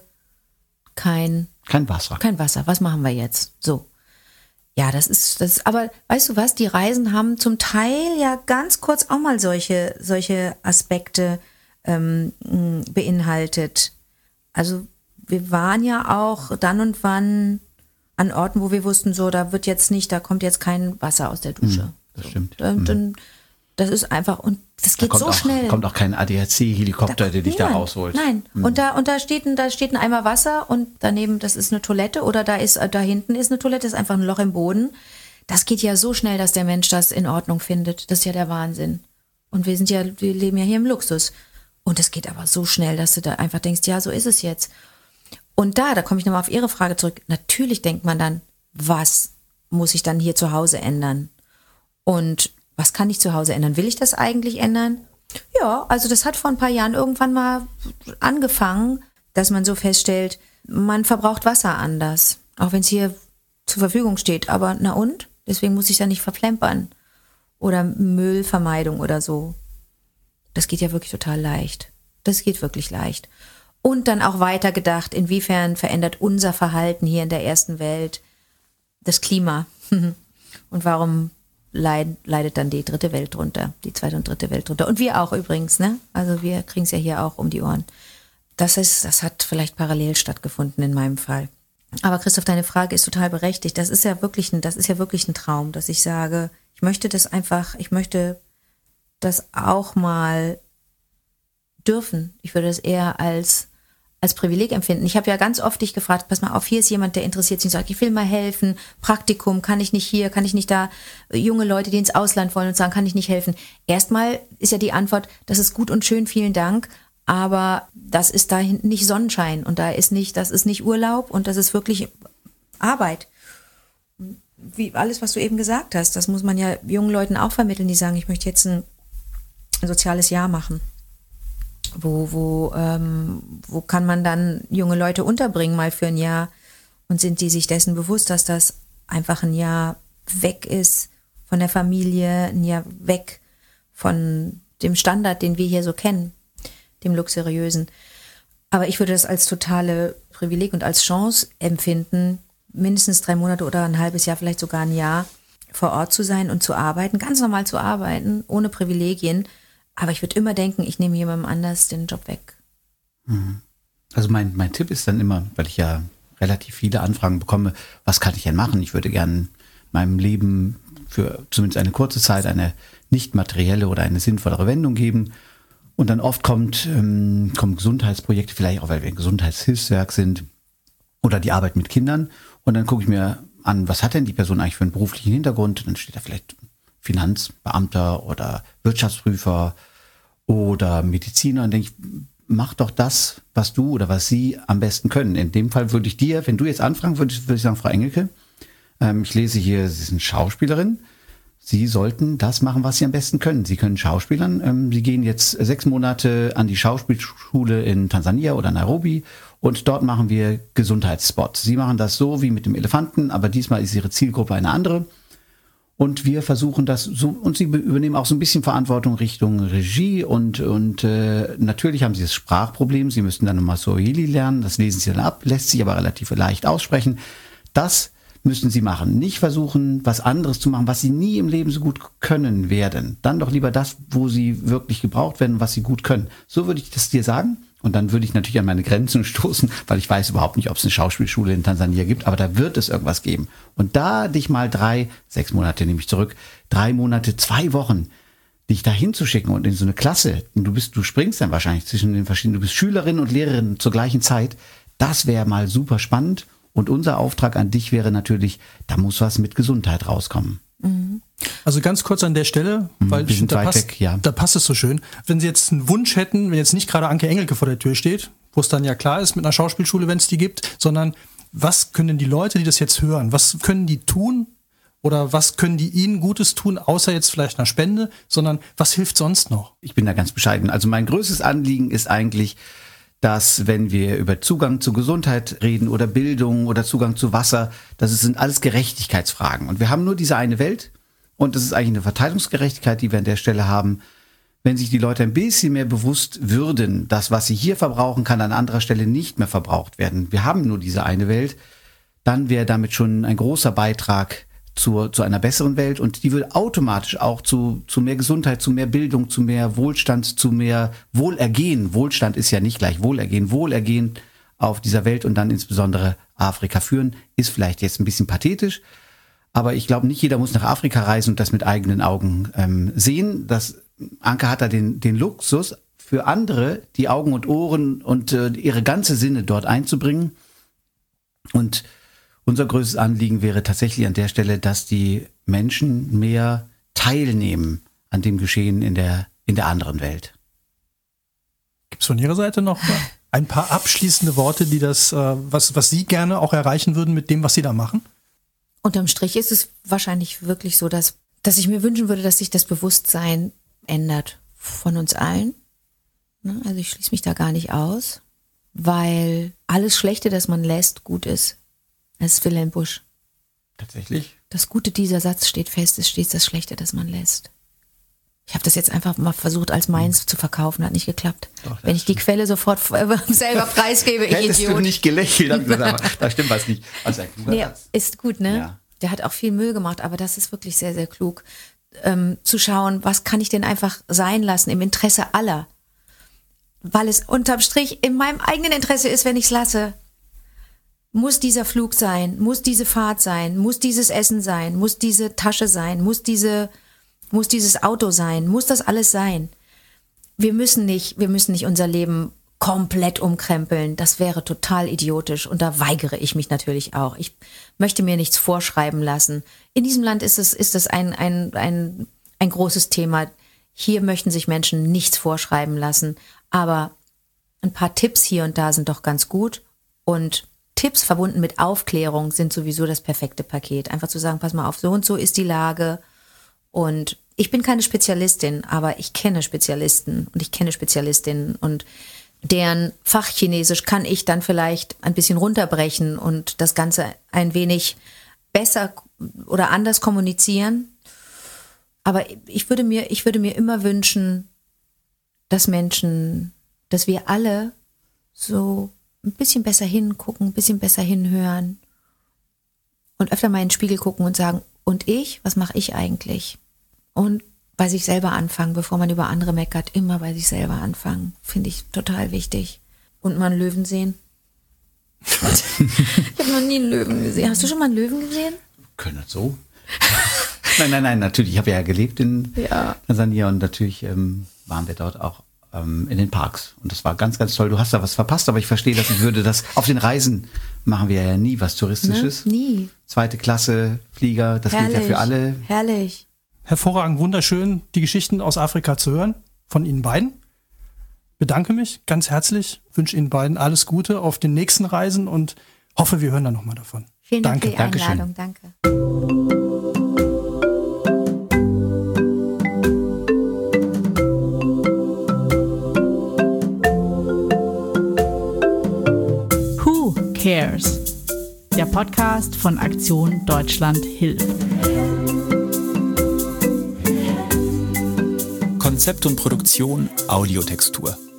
kein, kein Wasser. Kein Wasser. Was machen wir jetzt? So. Ja, das ist, das ist, aber weißt du was, die Reisen haben zum Teil ja ganz kurz auch mal solche, solche Aspekte ähm, beinhaltet. Also wir waren ja auch dann und wann an Orten, wo wir wussten, so, da wird jetzt nicht, da kommt jetzt kein Wasser aus der Dusche. Mhm, das stimmt. So. Und, und das ist einfach, und das geht da so auch, schnell. Kommt auch kein A D A C-Helikopter, der dich niemand. da rausholt. Nein, mhm. und da, und da steht ein, da steht ein Eimer Wasser und daneben, das ist eine Toilette oder da ist, da hinten ist eine Toilette, ist einfach ein Loch im Boden. Das geht ja so schnell, dass der Mensch das in Ordnung findet. Das ist ja der Wahnsinn. Und wir sind ja, wir leben ja hier im Luxus. Und es geht aber so schnell, dass du da einfach denkst, ja, so ist es jetzt. Und da, da komme ich nochmal auf Ihre Frage zurück. Natürlich denkt man dann, was muss ich dann hier zu Hause ändern? Und was kann ich zu Hause ändern? Will ich das eigentlich ändern? Ja, also das hat vor ein paar Jahren irgendwann mal angefangen, dass man so feststellt, man verbraucht Wasser anders. Auch wenn es hier zur Verfügung steht. Aber na und? Deswegen muss ich ja nicht verplempern. Oder Müllvermeidung oder so. Das geht ja wirklich total leicht. Das geht wirklich leicht. Und dann auch weiter gedacht, inwiefern verändert unser Verhalten hier in der ersten Welt das Klima? Und warum leid, leidet dann die dritte Welt drunter, die zweite und dritte Welt drunter? Und wir auch übrigens, ne? Also wir kriegen es ja hier auch um die Ohren. Das ist, das hat vielleicht parallel stattgefunden in meinem Fall. Aber Christoph, deine Frage ist total berechtigt. Das ist ja wirklich ein, das ist ja wirklich ein Traum, dass ich sage, ich möchte das einfach, ich möchte das auch mal dürfen. Ich würde das eher als als Privileg empfinden. Ich habe ja ganz oft dich gefragt, pass mal auf, hier ist jemand, der interessiert sich und sagt, ich will mal helfen, Praktikum, kann ich nicht hier, kann ich nicht da, junge Leute, die ins Ausland wollen und sagen, kann ich nicht helfen. Erstmal ist ja die Antwort, das ist gut und schön, vielen Dank, aber das ist da hinten nicht Sonnenschein und da ist nicht, das ist nicht Urlaub und das ist wirklich Arbeit. Wie alles, was du eben gesagt hast, das muss man ja jungen Leuten auch vermitteln, die sagen, ich möchte jetzt ein soziales Jahr machen. Wo, wo, ähm, wo kann man dann junge Leute unterbringen, mal für ein Jahr? Und sind die sich dessen bewusst, dass das einfach ein Jahr weg ist von der Familie, ein Jahr weg von dem Standard, den wir hier so kennen, dem luxuriösen. Aber ich würde das als totale Privileg und als Chance empfinden, mindestens drei Monate oder ein halbes Jahr, vielleicht sogar ein Jahr vor Ort zu sein und zu arbeiten, ganz normal zu arbeiten, ohne Privilegien. Aber ich würde immer denken, ich nehme jemandem anders den Job weg. Also mein, mein Tipp ist dann immer, weil ich ja relativ viele Anfragen bekomme, was kann ich denn machen? Ich würde gerne meinem Leben für zumindest eine kurze Zeit eine nicht materielle oder eine sinnvollere Wendung geben. Und dann oft kommt, ähm, kommen Gesundheitsprojekte, vielleicht auch, weil wir ein Gesundheitshilfswerk sind, oder die Arbeit mit Kindern. Und dann gucke ich mir an, was hat denn die Person eigentlich für einen beruflichen Hintergrund? Dann steht da vielleicht Finanzbeamter oder Wirtschaftsprüfer oder Mediziner und denke ich, mach doch das, was du oder was sie am besten können. In dem Fall würde ich dir, wenn du jetzt anfragen würdest, würde ich sagen, Frau Engelke, ähm, ich lese hier, Sie sind Schauspielerin, Sie sollten das machen, was Sie am besten können. Sie können Schauspielern, ähm, Sie gehen jetzt sechs Monate an die Schauspielschule in Tansania oder Nairobi und dort machen wir Gesundheitsspots. Sie machen das so wie mit dem Elefanten, aber diesmal ist Ihre Zielgruppe eine andere. Und wir versuchen das so, und sie übernehmen auch so ein bisschen Verantwortung Richtung Regie und, und äh, natürlich haben sie das Sprachproblem. Sie müssten dann nochmal Swahili lernen, das lesen sie dann ab, lässt sich aber relativ leicht aussprechen. Das müssen sie machen. Nicht versuchen, was anderes zu machen, was sie nie im Leben so gut können werden. Dann doch lieber das, wo sie wirklich gebraucht werden, was sie gut können. So würde ich das dir sagen. Und dann würde ich natürlich an meine Grenzen stoßen, weil ich weiß überhaupt nicht, ob es eine Schauspielschule in Tansania gibt, aber da wird es irgendwas geben. Und da dich mal drei, sechs Monate nehme ich zurück, drei Monate, zwei Wochen, dich da hinzuschicken und in so eine Klasse, und du bist, du springst dann wahrscheinlich zwischen den verschiedenen, du bist Schülerin und Lehrerin zur gleichen Zeit, das wäre mal super spannend. Und unser Auftrag an dich wäre natürlich, da muss was mit Gesundheit rauskommen. Also ganz kurz an der Stelle, weil wir sind da, weit passt, weg, ja. da passt es so schön. Wenn Sie jetzt einen Wunsch hätten, wenn jetzt nicht gerade Anke Engelke vor der Tür steht, wo es dann ja klar ist mit einer Schauspielschule, wenn es die gibt, sondern was können die Leute, die das jetzt hören, was können die tun oder was können die ihnen Gutes tun, außer jetzt vielleicht einer Spende, sondern was hilft sonst noch? Ich bin da ganz bescheiden. Also mein größtes Anliegen ist eigentlich, dass wenn wir über Zugang zu Gesundheit reden oder Bildung oder Zugang zu Wasser, das sind alles Gerechtigkeitsfragen. Und wir haben nur diese eine Welt und das ist eigentlich eine Verteilungsgerechtigkeit, die wir an der Stelle haben. Wenn sich die Leute ein bisschen mehr bewusst würden, das, was sie hier verbrauchen, kann an anderer Stelle nicht mehr verbraucht werden. Wir haben nur diese eine Welt, dann wäre damit schon ein großer Beitrag zur, zu einer besseren Welt und die würde automatisch auch zu, zu mehr Gesundheit, zu mehr Bildung, zu mehr Wohlstand, zu mehr Wohlergehen. Wohlstand ist ja nicht gleich Wohlergehen. Wohlergehen auf dieser Welt und dann insbesondere Afrika führen, ist vielleicht jetzt ein bisschen pathetisch, aber ich glaube, nicht jeder muss nach Afrika reisen und das mit eigenen Augen ähm, sehen. Das, Anke hat da den, den Luxus, für andere die Augen und Ohren und äh, ihre ganze Sinne dort einzubringen. Und unser größtes Anliegen wäre tatsächlich an der Stelle, dass die Menschen mehr teilnehmen an dem Geschehen in der, in der anderen Welt. Gibt es von Ihrer Seite noch ein paar abschließende Worte, die das, was, was Sie gerne auch erreichen würden mit dem, was Sie da machen? Unterm Strich ist es wahrscheinlich wirklich so, dass, dass ich mir wünschen würde, dass sich das Bewusstsein ändert von uns allen. Also ich schließe mich da gar nicht aus, weil alles Schlechte, das man lässt, gut ist. Das ist Wilhelm Busch. Tatsächlich? Das Gute dieser Satz steht fest, ist stets das Schlechte, das man lässt. Ich habe das jetzt einfach mal versucht, als meins zu verkaufen, hat nicht geklappt. Doch, wenn ich die Quelle sofort selber preisgebe, ich Hättest Idiot. du nicht gelächelt, hab ich gesagt, da stimmt was nicht. Also nee, ist gut, ne? Ja. Der hat auch viel Müll gemacht, aber das ist wirklich sehr, sehr klug. Ähm, zu schauen, was kann ich denn einfach sein lassen im Interesse aller? Weil es unterm Strich in meinem eigenen Interesse ist, wenn ich es lasse. Muss dieser Flug sein, muss diese Fahrt sein, muss dieses Essen sein, muss diese Tasche sein, muss diese, muss dieses Auto sein, muss das alles sein. Wir müssen nicht, wir müssen nicht unser Leben komplett umkrempeln. Das wäre total idiotisch und da weigere ich mich natürlich auch. Ich möchte mir nichts vorschreiben lassen. In diesem Land ist es, ist es ein, ein, ein, ein großes Thema. Hier möchten sich Menschen nichts vorschreiben lassen, aber ein paar Tipps hier und da sind doch ganz gut und Tipps verbunden mit Aufklärung sind sowieso das perfekte Paket. Einfach zu sagen, pass mal auf, so und so ist die Lage. Und ich bin keine Spezialistin, aber ich kenne Spezialisten und ich kenne Spezialistinnen und deren Fachchinesisch kann ich dann vielleicht ein bisschen runterbrechen und das Ganze ein wenig besser oder anders kommunizieren. Aber ich würde mir, ich würde mir immer wünschen, dass Menschen, dass wir alle so ein bisschen besser hingucken, ein bisschen besser hinhören und öfter mal in den Spiegel gucken und sagen, und ich, was mache ich eigentlich? Und bei sich selber anfangen, bevor man über andere meckert, immer bei sich selber anfangen, finde ich total wichtig. Und mal einen Löwen sehen. Ich habe noch nie einen Löwen gesehen. Hast du schon mal einen Löwen gesehen? Können das so? Nein, nein, nein, natürlich. Ich habe ja gelebt in ja. Tansania und natürlich ähm, waren wir dort auch ähm, in den Parks. Und das war ganz, ganz toll. Du hast da was verpasst, aber ich verstehe, dass ich würde das, auf den Reisen machen wir ja nie was Touristisches. Ne? Nie. Zweite Klasse Flieger, das Herrlich. gilt ja für alle. Herrlich. Hervorragend, wunderschön, die Geschichten aus Afrika zu hören, von Ihnen beiden. Bedanke mich ganz herzlich, wünsche Ihnen beiden alles Gute auf den nächsten Reisen und hoffe, wir hören dann nochmal davon. Vielen Dank Danke. für die Einladung. Dankeschön. Danke. Who Cares? Der Podcast von Aktion Deutschland hilft. Konzept und Produktion Audiotextur.